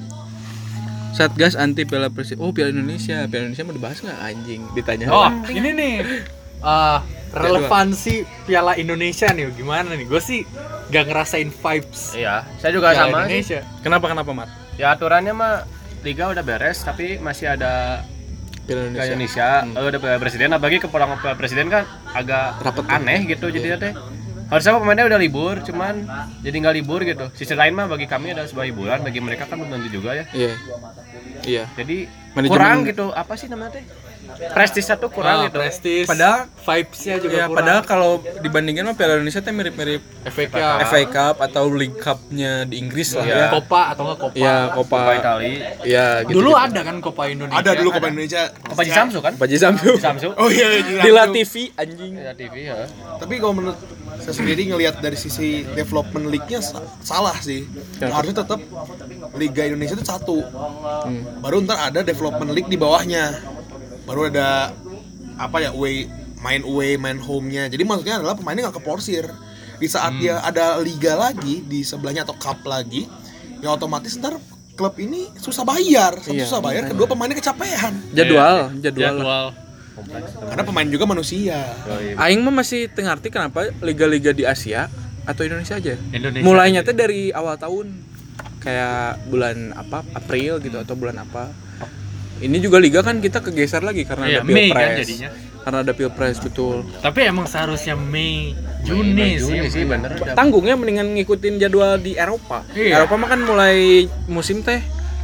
Satgas anti Piala Presiden. Oh, Piala Indonesia. Piala Indonesia mau dibahas nggak anjing? Ditanya. Oh, ini nih. eh relevansi Piala Indonesia nih gimana nih? Gue sih gak ngerasain vibes Iya, saya juga Piala sama sih. Indonesia. Kenapa kenapa, Mat? Ya aturannya mah liga udah beres, tapi masih ada Piala Piala Indonesia. Indonesia, eh, udah Piala Presiden, apalagi kepulangan Piala Presiden kan agak Rapet tuh. aneh gitu jadinya teh. Harusnya pemainnya udah libur, cuman jadi nggak libur gitu. Sisi lain mah bagi kami adalah sebuah hiburan, bagi mereka kan belum tentu juga ya. Iya. Iya. Jadi Manajemen- kurang gitu, apa sih namanya teh? Prestisnya tuh kurang Ah, gitu. prestis. Padahal vibes-nya juga Ya, kurang. padahal kalau dibandingkan mah Piala Indonesia teh mirip-mirip F A Cup, F A Cup atau League Cup-nya di Inggris lah Iya. ya. Copa atau enggak Copa. Iya, Copa. Copa Itali, Iya, gitu. Dulu ada kan Copa Indonesia. Ada dulu Copa Indonesia. Copa Samsu kan? Paji Samsu. Samsu. Oh iya, iya. Di La T V anjing. Ya T V ya. Tapi kalau menurut saya sendiri ngelihat dari sisi development league-nya sa- salah sih. Harusnya tetap Liga Indonesia itu satu. Hmm. Baru ntar ada development league di bawahnya. Baru ada apa ya, away, main away, main home-nya. Jadi maksudnya adalah pemainnya nggak keporsir. Di saat hmm. dia ada liga lagi di sebelahnya atau cup lagi, ya otomatis ntar klub ini susah bayar, satu Iya, susah bayar, kedua pemainnya kecapean. Jadwal, jadwal. Jadwal. Karena pemain juga manusia. Aing mah masih tengah arti kenapa liga-liga di Asia atau Indonesia aja. Indonesia Mulainya aja. tuh dari awal tahun. Kayak bulan apa? April gitu atau bulan apa. Ini juga liga kan kita kegeser lagi karena Iya, ada Mei Pilpres. kan jadinya. Karena ada Pilpres betul. Tapi emang seharusnya Mei, Juni, Mei, sih. Juni sih bener. Tanggungnya mendingan ngikutin jadwal di Eropa. Iya. Eropa mah kan mulai musim teh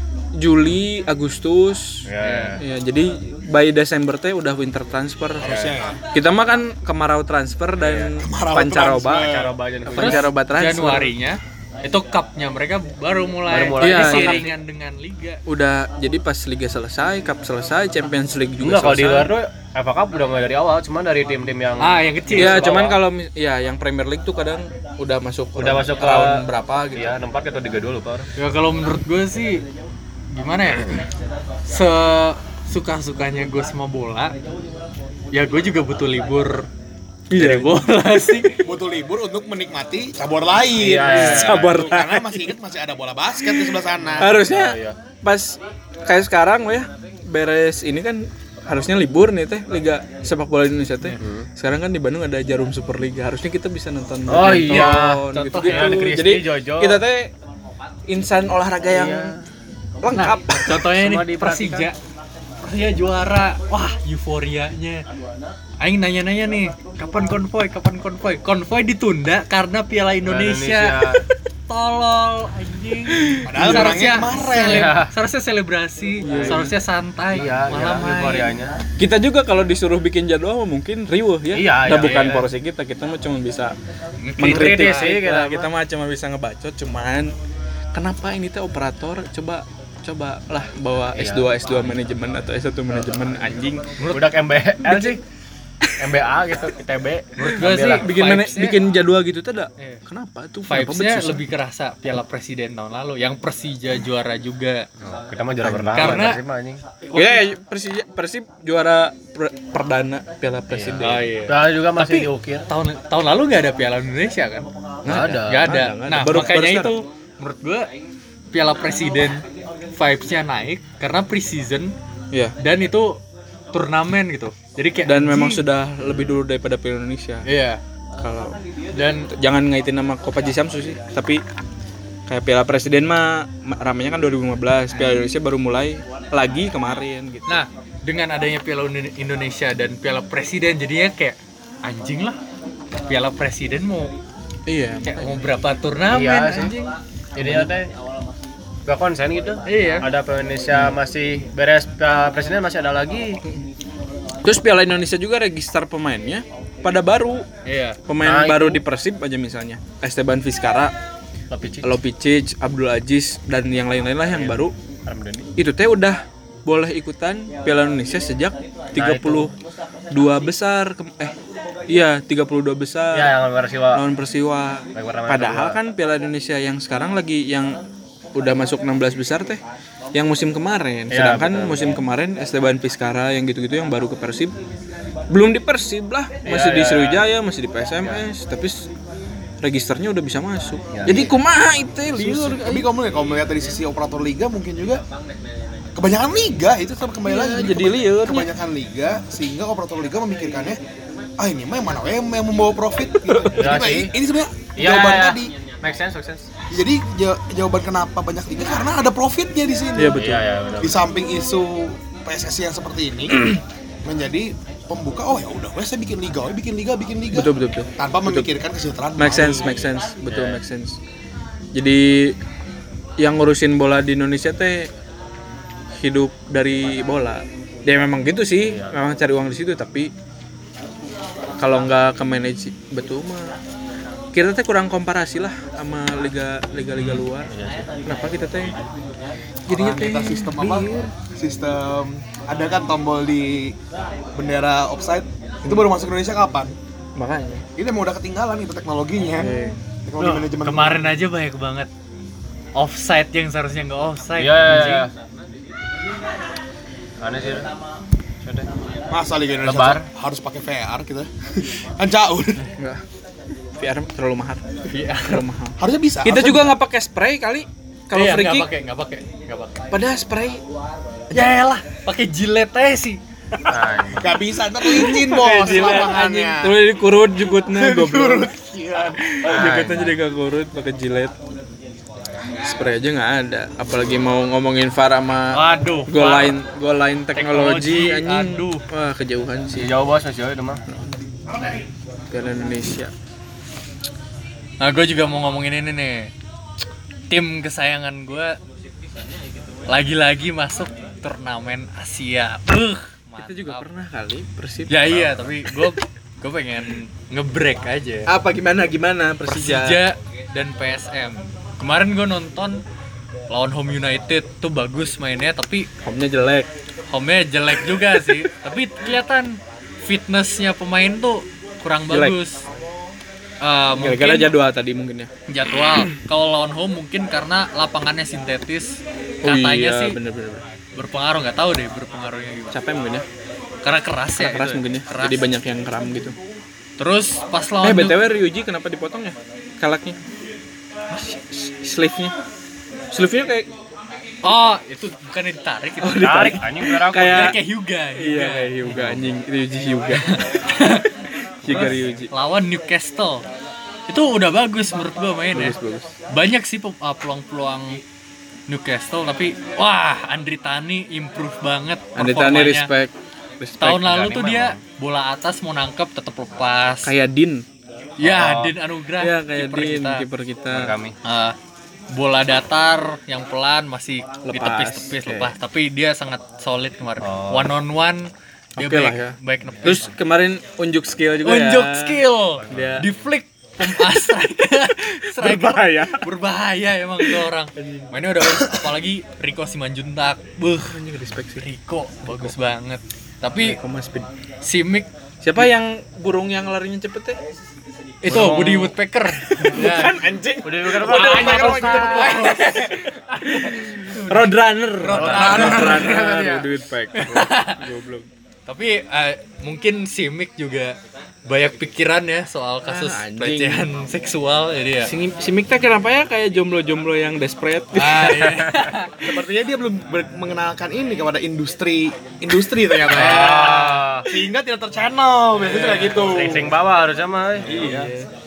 Juli, Agustus. Ya. Ya, jadi by Desember teh udah winter transfer. Harusnya ya. Kita mah kan kemarau transfer dan Kemarau pancaroba. transfer. Pancaroba dan Terus Pancaroba transfer. Januarinya itu cupnya mereka baru mulai, Baru mulai. Iya, seiringan dengan liga. Udah jadi pas liga selesai, cup selesai, Champions League juga Enggak, kalau di selesai. luar tuh F A Cup udah mulai dari awal, cuman dari tim-tim yang Ah, yang kecil. Iya, bawah. cuman kalau mis- ya yang Premier League tuh kadang udah masuk udah masuk ke round berapa gitu. Iya, empat atau tiga dulu, Pak. Ya kalau menurut gue sih gimana ya? Se suka-sukanya gue sama bola, ya gue juga butuh libur dari bola sih. Butuh libur untuk menikmati cabur lain. Iya, iya, iya. Cabur Karena masih ingat masih ada bola basket di sebelah sana. Harusnya Iya, iya. pas kayak sekarang ya beres ini kan harusnya libur nih teh Liga Sepak Bola Indonesia teh. Sekarang kan di Bandung ada Jarum Super Liga. Harusnya kita bisa nonton Oh badminton, iya, gitu-gitu. contohnya ada Christy, Jadi Jojo. kita teh insan olahraga yang lengkap. Contohnya Semua nih diperhatikan. Persija. Persija juara. Wah, euforianya. Aing nanya-nanya nih, kapan konvoy? Kapan konvoy? Konvoy ditunda karena Piala Indonesia. Tolol anjing. Padahal seharusnya menangnya kemarin. sele- Iya. seharusnya selebrasi, seharusnya santai, Iya, malah iya, main. euforianya. Kita juga kalau disuruh bikin jadwal mah mungkin riuh ya. Iya, Nah, iya, bukan iya. porsi kita, kita mah cuma bisa Mengkritik mengkritik sih, kita. kita Kita mah. mah cuma bisa ngebacot, cuman kenapa ini teh operator coba coba lah bawa S dua S dua manajemen atau S satu manajemen anjing. Budak M B L sih. M B A gitu, I T B. Menurut gue sih Bikin mana, vibes-nya- bikin jadwal gitu tuh ada. Iya. Kenapa tuh? Kenapa Vibes-nya susah? lebih kerasa Piala Presiden tahun lalu yang Persija juara juga. Kita mah juara bertahan. Karena- Persib mah, anjing. Ya, Persib Persib juara per- perdana Piala Presiden. Oh iya. Piala juga masih Tapi- diukir. Tahun tahun lalu nggak ada Piala Indonesia kan? Nggak ada. Nggak ada. Nggak ada, nggak ada. Nah, Baru- makanya baru itu sekarang. menurut gue Piala Presiden vibes-nya naik karena pre-season Iya. dan itu turnamen gitu. Jadi kayak Dan memang anjing. sudah lebih dulu daripada Piala Indonesia. Iya. Kalau Dan jangan ngaitin nama Copa Jisamsu sih, tapi kayak Piala Presiden mah ma- ramenya kan dua ribu lima belas, Piala Indonesia baru mulai lagi kemarin gitu. nah, dengan adanya Piala Uni- Indonesia dan Piala Presiden jadinya kayak anjing lah. Piala Presiden mau Iya, kayak mau berapa turnamen Iya sih. anjing. Jadi ya teh gak konsen gitu. Iya. Ada Piala Indonesia masih beres, Piala Presiden masih ada lagi. terus Piala Indonesia juga register pemainnya pada baru. Iya. Pemain Nah, baru itu. di Persib aja misalnya. Esteban Vizcara, Lebih cik. Lopicic, Abdul Aziz dan yang lain-lain lah yang baru. Alhamdulillah. Itu teh udah boleh ikutan Piala Indonesia sejak tiga puluh dua besar ke, eh iya tiga puluh dua besar. Ya, yang Persiwa. lawan Persiwa. Baik pertama Padahal kedua. kan Piala Indonesia yang sekarang lagi yang udah masuk enam belas besar teh yang musim kemarin. Ya, Sedangkan betul. musim kemarin Esteban Vizcara yang gitu-gitu yang baru ke Persib. Belum di Persib lah, masih Ya, di ya. Sriwijaya, masih di P S M S, tapi s- registernya udah bisa masuk. Ya. Jadi kumaha itu liur. Tapi kalau melihat kalau melihat dari sisi operator liga mungkin juga kebanyakan liga itu tetap kembali Iya, lagi jadi Keba- liur. kebanyakan liga sehingga operator liga memikirkannya ah ini mah yang mana yang, yang membawa profit gitu. Jadi, Ya nah, sih. ini sebenarnya Iya, jawaban iya. tadi. Make sense, make sense. Jadi ja- jawaban kenapa banyak liga karena ada profitnya di sini. Iya, betul. Iya, iya, benar. Di samping isu P S S I yang seperti ini menjadi pembuka oh ya udah wes saya bikin liga, oh bikin liga, bikin liga. Betul, betul, betul. Tanpa memikirkan kesejahteraan. Make pemain. sense, make sense, betul make sense. Jadi yang ngurusin bola di Indonesia teh hidup dari bola. Dia memang gitu sih, memang cari uang di situ tapi kalau nggak ke manage betul mah kita teh kurang komparasi lah sama liga liga liga luar. Kenapa kita teh jadinya Orang teh kita sistem apa? Sistem ada kan tombol di bendera offside itu baru masuk Indonesia kapan? Makanya. Ini emang udah ketinggalan itu teknologinya. Iya. Teknologi Loh, manajemen. kemarin aja banyak banget offside yang seharusnya nggak offside. Iya, iya, anjing. iya. Aneh sih. Sudah. Masa Liga Indonesia Lebar. harus pakai V R kita? Kan jauh. Enggak. V R terlalu mahal. V R. Terlalu mahal. Harusnya bisa. Kita harusnya juga nggak pakai spray kali. Kalau Iya, free nggak kick, pakai, nggak pakai, nggak pakai. padahal spray. Ya elah, pakai jilet aja sih. Anjing. Gak bisa, ntar licin bos lapangannya. Terus dikurut jukutnya goblok. Iya. Jukutnya jadi gak kurut pakai jilet. Spray aja nggak ada. Apalagi mau ngomongin V A R sama Waduh. goal Pak. line, goal line teknologi Teknologi, anjing. aduh. Wah, kejauhan sih. Jauh bos masih jauh itu mah. Piala Indonesia. Nah, gue juga mau ngomongin ini nih. Tim kesayangan gue lagi-lagi masuk turnamen Asia. Buh, Kita juga mantap. pernah kali Persib. Ya iya, tapi gue gue pengen nge-break aja. Apa gimana gimana Persija? Persija dan P S M. Kemarin gue nonton lawan Home United tuh bagus mainnya, tapi Home-nya jelek. home-nya jelek juga sih. Tapi kelihatan fitnessnya pemain tuh kurang Jelek. bagus. Uh, Gara-gara mungkin jadwal tadi mungkin ya. jadwal. Kalau lawan home mungkin karena lapangannya sintetis. Oh Katanya iya, sih bener-bener. berpengaruh, nggak tahu deh berpengaruhnya gimana. Capek mungkin ya. Karena keras ya. Karena keras gitu. mungkin ya. Keras. Jadi banyak yang kram gitu. Terus pas lawan Eh, B T W Ryuji kenapa dipotong ya? Kalaknya. Sleeve-nya. Sleeve-nya kayak Oh, itu bukan ditarik itu. Tarik anjing biar aku. Kayak- Kayak Hyuga. iya kayak Hyuga anjing, Ryuji Hyuga. Hyuga Ryuji. Lawan Newcastle. Itu udah bagus menurut gua mainnya. Bagus bagus. Banyak sih pe- uh, peluang-peluang Newcastle, tapi wah, Andri Tani improve banget Andi Tani performanya. respect. Respect. Tahun lalu Tani tuh memang. dia bola atas mau nangkep tetap lepas. Kayak Din. Ya, Oh. Din Anugrah. Ya kayak kiper Din, kita. kiper kita. kami. Uh, bola datar yang pelan masih Lepas, ditepis-tepis oke. lepas, tapi dia sangat solid kemarin. Oh. One on one dia Oke baik, lah ya. baik nepis. Terus kemarin unjuk skill juga ya. unjuk skill Dia- di flick pempas striker Berbahaya. berbahaya emang itu orang mainnya udah bagus, apalagi Rico Simanjuntak. Buh, Anjing respect sih. Rico bagus banget, tapi Koma speed. Simic Siapa yang burung yang larinya cepet ya? itu Woody Woodpecker. Ya. Anjing. Udah bukan Wah, anjing, apa? Roadrunner. Roadrunner. Roadrunner. Duit pack. Goblok. Tapi eh, mungkin Simic juga banyak pikiran ya soal kasus Ah, anjing. pelecehan seksual, jadi ya. Si, si Mikta kenapa ya kayak jomblo-jomblo yang desperate? Ah, iya. Sepertinya dia belum ber- mengenalkan ini kepada industri industri ternyata ya. Ah, Sehingga tidak terchannel, biasanya kayak gitu. sing bawah harusnya mah. Iya.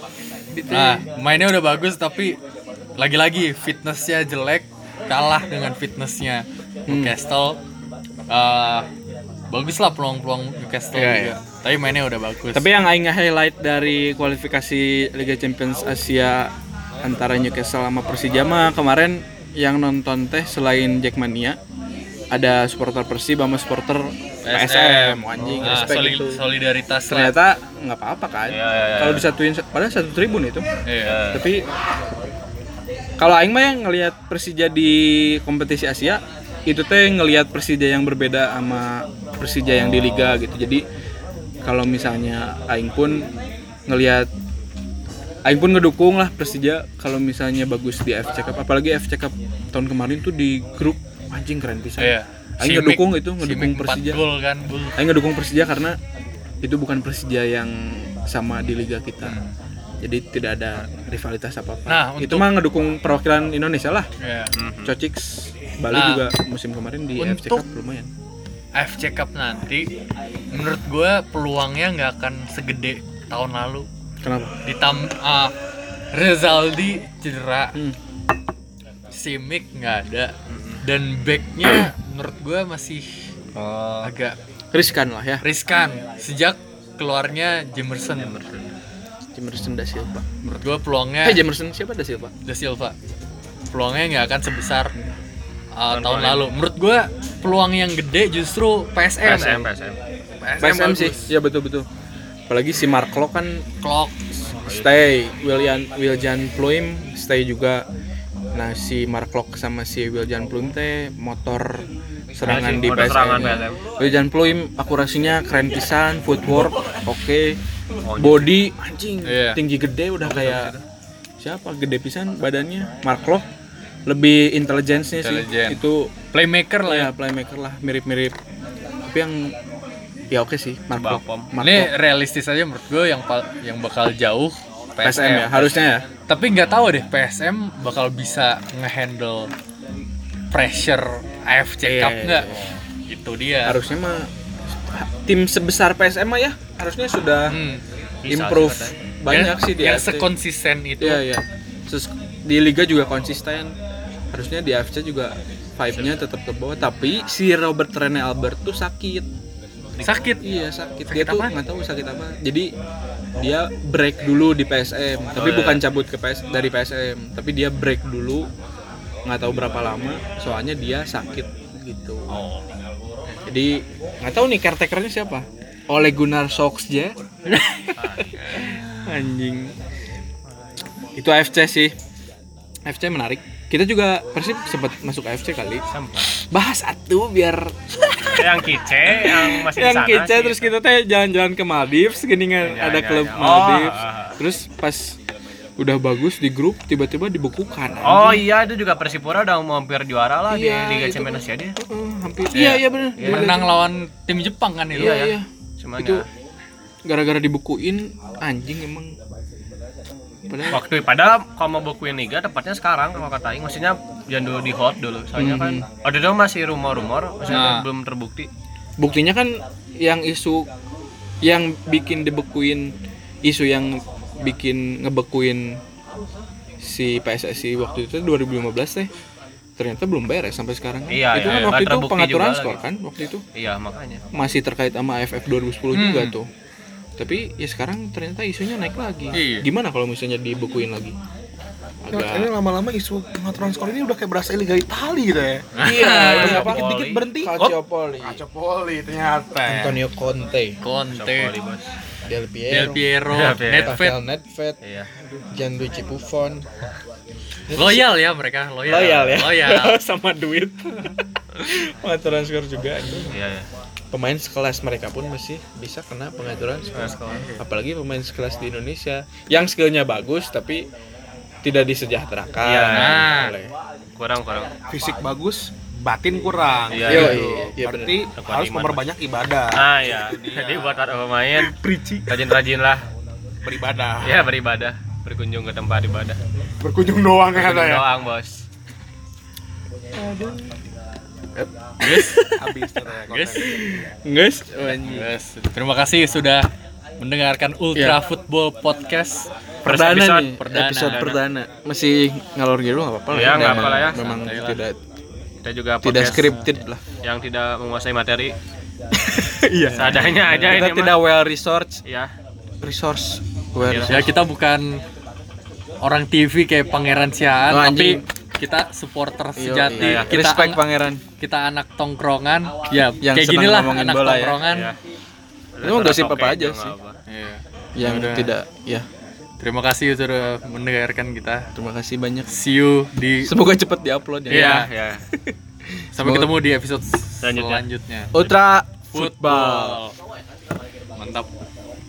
Nah, mainnya udah bagus tapi lagi-lagi fitnessnya jelek, kalah dengan fitnessnya Newcastle. Eh, bagus lah peluang-peluang Newcastle Iya, juga. iya. Tapi mainnya udah bagus. Tapi yang aing highlight dari kualifikasi Liga Champions Asia antara Newcastle sama Persija mah kemarin yang nonton teh selain Jackmania ada supporter Persib sama supporter P S M. Anjing, Nah, respect soli- itu. solidaritas lah. Ternyata nggak apa-apa kan? Iya, iya, iya. Kalau disatuin padahal satu tribun itu. Iya. Tapi kalau aing mah yang ngelihat Persija di kompetisi Asia itu teh ngelihat Persija yang berbeda sama Persija yang di liga gitu. Jadi kalau misalnya aing pun ngelihat aing pun ngedukung lah Persija kalau misalnya bagus di F C Cup, apalagi F C Cup tahun kemarin tuh di grup anjing keren pisan. Iya. Aing Simic- ngedukung itu, ngedukung Simic empat Persija. gol kan, Bul. Aing ngedukung Persija karena itu bukan Persija yang sama di liga kita. Jadi tidak ada rivalitas apa-apa. Nah, Itu untuk- mah ngedukung perwakilan Indonesia lah. Iya. Cociks Bali Nah, juga musim kemarin di F C untuk- Cup lumayan. F C Cup nanti menurut gue peluangnya nggak akan segede tahun lalu. Kenapa? Ditam ah, Rezaldi cedera, Hmm. Simic nggak ada, dan backnya menurut gue masih Oh, agak Riskan lah ya. riskan sejak keluarnya Jamerson. Jamerson da Silva. Menurut gue peluangnya Eh Jamerson siapa da Silva? Da Silva, peluangnya nggak akan sebesar uh, tahun lalu. Menurut gue peluang yang gede justru P S M. P S M, P S M. P S M, P S M sih. bagus. Ya betul-betul. Apalagi si Mark Klok kan Clock. stay, William Wiljan Pluim stay juga. Nah si Mark Klok sama si Wiljan Pluim teh motor serangan Iya sih, di motor P S M. serangan P S M. Wiljan Pluim akurasinya keren pisan, footwork oke. body anjing Iya. tinggi gede udah kayak siapa gede pisan badannya Mark Locke lebih intelligence-nya sih Intelligent. itu Playmaker lah ya. ya playmaker lah mirip-mirip tapi yang ya oke sih Mark Locke Bakom. Mark Ini Locke. realistis aja menurut gue yang pal- yang bakal jauh P S M ya harusnya ya Tapi nggak tahu deh P S M bakal bisa ngehandle pressure A F C Iya, Cup iya, nggak? Itu dia. harusnya mah tim sebesar P S M mah ya harusnya sudah Hmm. improve Bisa sih banyak yang, sih di yang A F C. sekonsisten itu. Iya iya. Terus di liga juga konsisten. Harusnya di A F C juga vibe-nya tetap ke bawah. Tapi si Robert Rene Albert tuh sakit. Sakit. Iya sakit. Sakit Dia tuh apaan? nggak tahu sakit apa. Jadi dia break dulu di P S M. Tapi Oh, iya. bukan cabut ke P S dari P S M. Tapi dia break dulu. Nggak tahu berapa lama. Soalnya dia sakit gitu. Oh. Jadi nggak tahu nih caretakernya siapa. Ole Gunnar Solskjaer. Anjing. Itu A F C sih. A F C menarik. Kita juga Persib sempat masuk A F C kali. Sempat. Bahas atuh biar Yang kice, yang masih di yang sana kece sih. terus kita teh jalan-jalan ke Maldives gini kan Ya, ada ya, klub ya. Oh, Maldives. ah. Terus pas udah bagus di grup tiba-tiba dibekukan. Oh anjing. iya, itu juga Persipura udah mau hampir juara lah Iya, di Liga itu Champions ya dia. Heeh, hampir. Iya, iya benar. Menang lawan tim Jepang kan itu. Iya, iya. Cuman Itu ya, gara-gara dibukuin anjing emang. Padahal waktu padahal kalau mau bukuin liga tepatnya sekarang kalau kata Aing maksudnya jangan dulu di hold dulu. Soalnya kan waktu itu masih rumor-rumor, maksudnya Nah. belum terbukti. buktinya kan yang isu yang bikin dibekuin isu yang bikin ngebekuin si P S S I waktu itu dua ribu lima belas teh ternyata belum beres sampai sekarang. Iya, itu iya, kan iya. waktu Nggak itu terbukti pengaturan juga skor lagi. kan waktu itu Iya, makanya. masih terkait sama A F F dua ribu sepuluh Hmm. juga tuh. Tapi ya sekarang ternyata isunya naik lagi. Iya. Gimana kalau misalnya dibekuin lagi? Nah, ini Agak lama-lama isu pengaturan skor ini udah kayak berasa Liga Itali gitu ya. iya, Iya, apa? Dikit-dikit berhenti. Calciopoli. Calciopoli ternyata. Antonio Conte, Conte, Sopoli, Bos. Del Del Piero, Piero, Del Piero. Nedved. Rafael Nedved, Iya. Gianluigi Buffon. Loyal ya mereka, loyal. Loyal ya. Loyal. Sama duit. Pengaturan skor juga. Iya, iya. Pemain sekelas mereka pun masih bisa kena pengaturan skor. Apalagi pemain sekelas di Indonesia yang skillnya bagus tapi tidak disejahterakan. Iya. Nah. Oleh. Kurang-kurang. Fisik bagus, batin kurang. Iya, Yo, iya. iya, iya, Berarti bener. harus Iman, memperbanyak ibadah. Ah ya, jadi buat para pemain Preachy. rajin-rajin lah, Beribadah. ya beribadah, berkunjung ke tempat ibadah, Berkunjung doang ya berkunjung ya. doang bos. Guys, Habis ternyata. guys, Guys, guys. Terima kasih sudah mendengarkan Ultra Iya. Football Podcast. First perdana episode, nih, perdana. episode perdana. Masih ngalor gitu nggak apa-apa lah. Iya, nggak Memang- apa lah ya. Memang Santai lah. tidak Kita juga tidak podcast scripted lah. yang tidak menguasai materi, Iya. seadanya aja Kita ini tidak mah. well research, Ya, resource, well Iya. Ya kita bukan orang T V kayak Pangeran Siaan, Oh, tapi anjing. kita supporter Iya, sejati. iya. Kita respect ang- pangeran. kita anak tongkrongan. Ya, Yang kayak senang gini lah ngomongin anak bola ya. tongkrongan. ya. Itu mah gosip apa aja Nggak sih. apa. Iya. Yang Yaudah. tidak, ya. Terima kasih sudah mendengarkan kita. Terima kasih banyak. See you di Semoga cepat diupload ya. Iya, ya. sampai Semoga- ketemu di episode Selanjutnya. selanjutnya. Ultra Football. Mantap.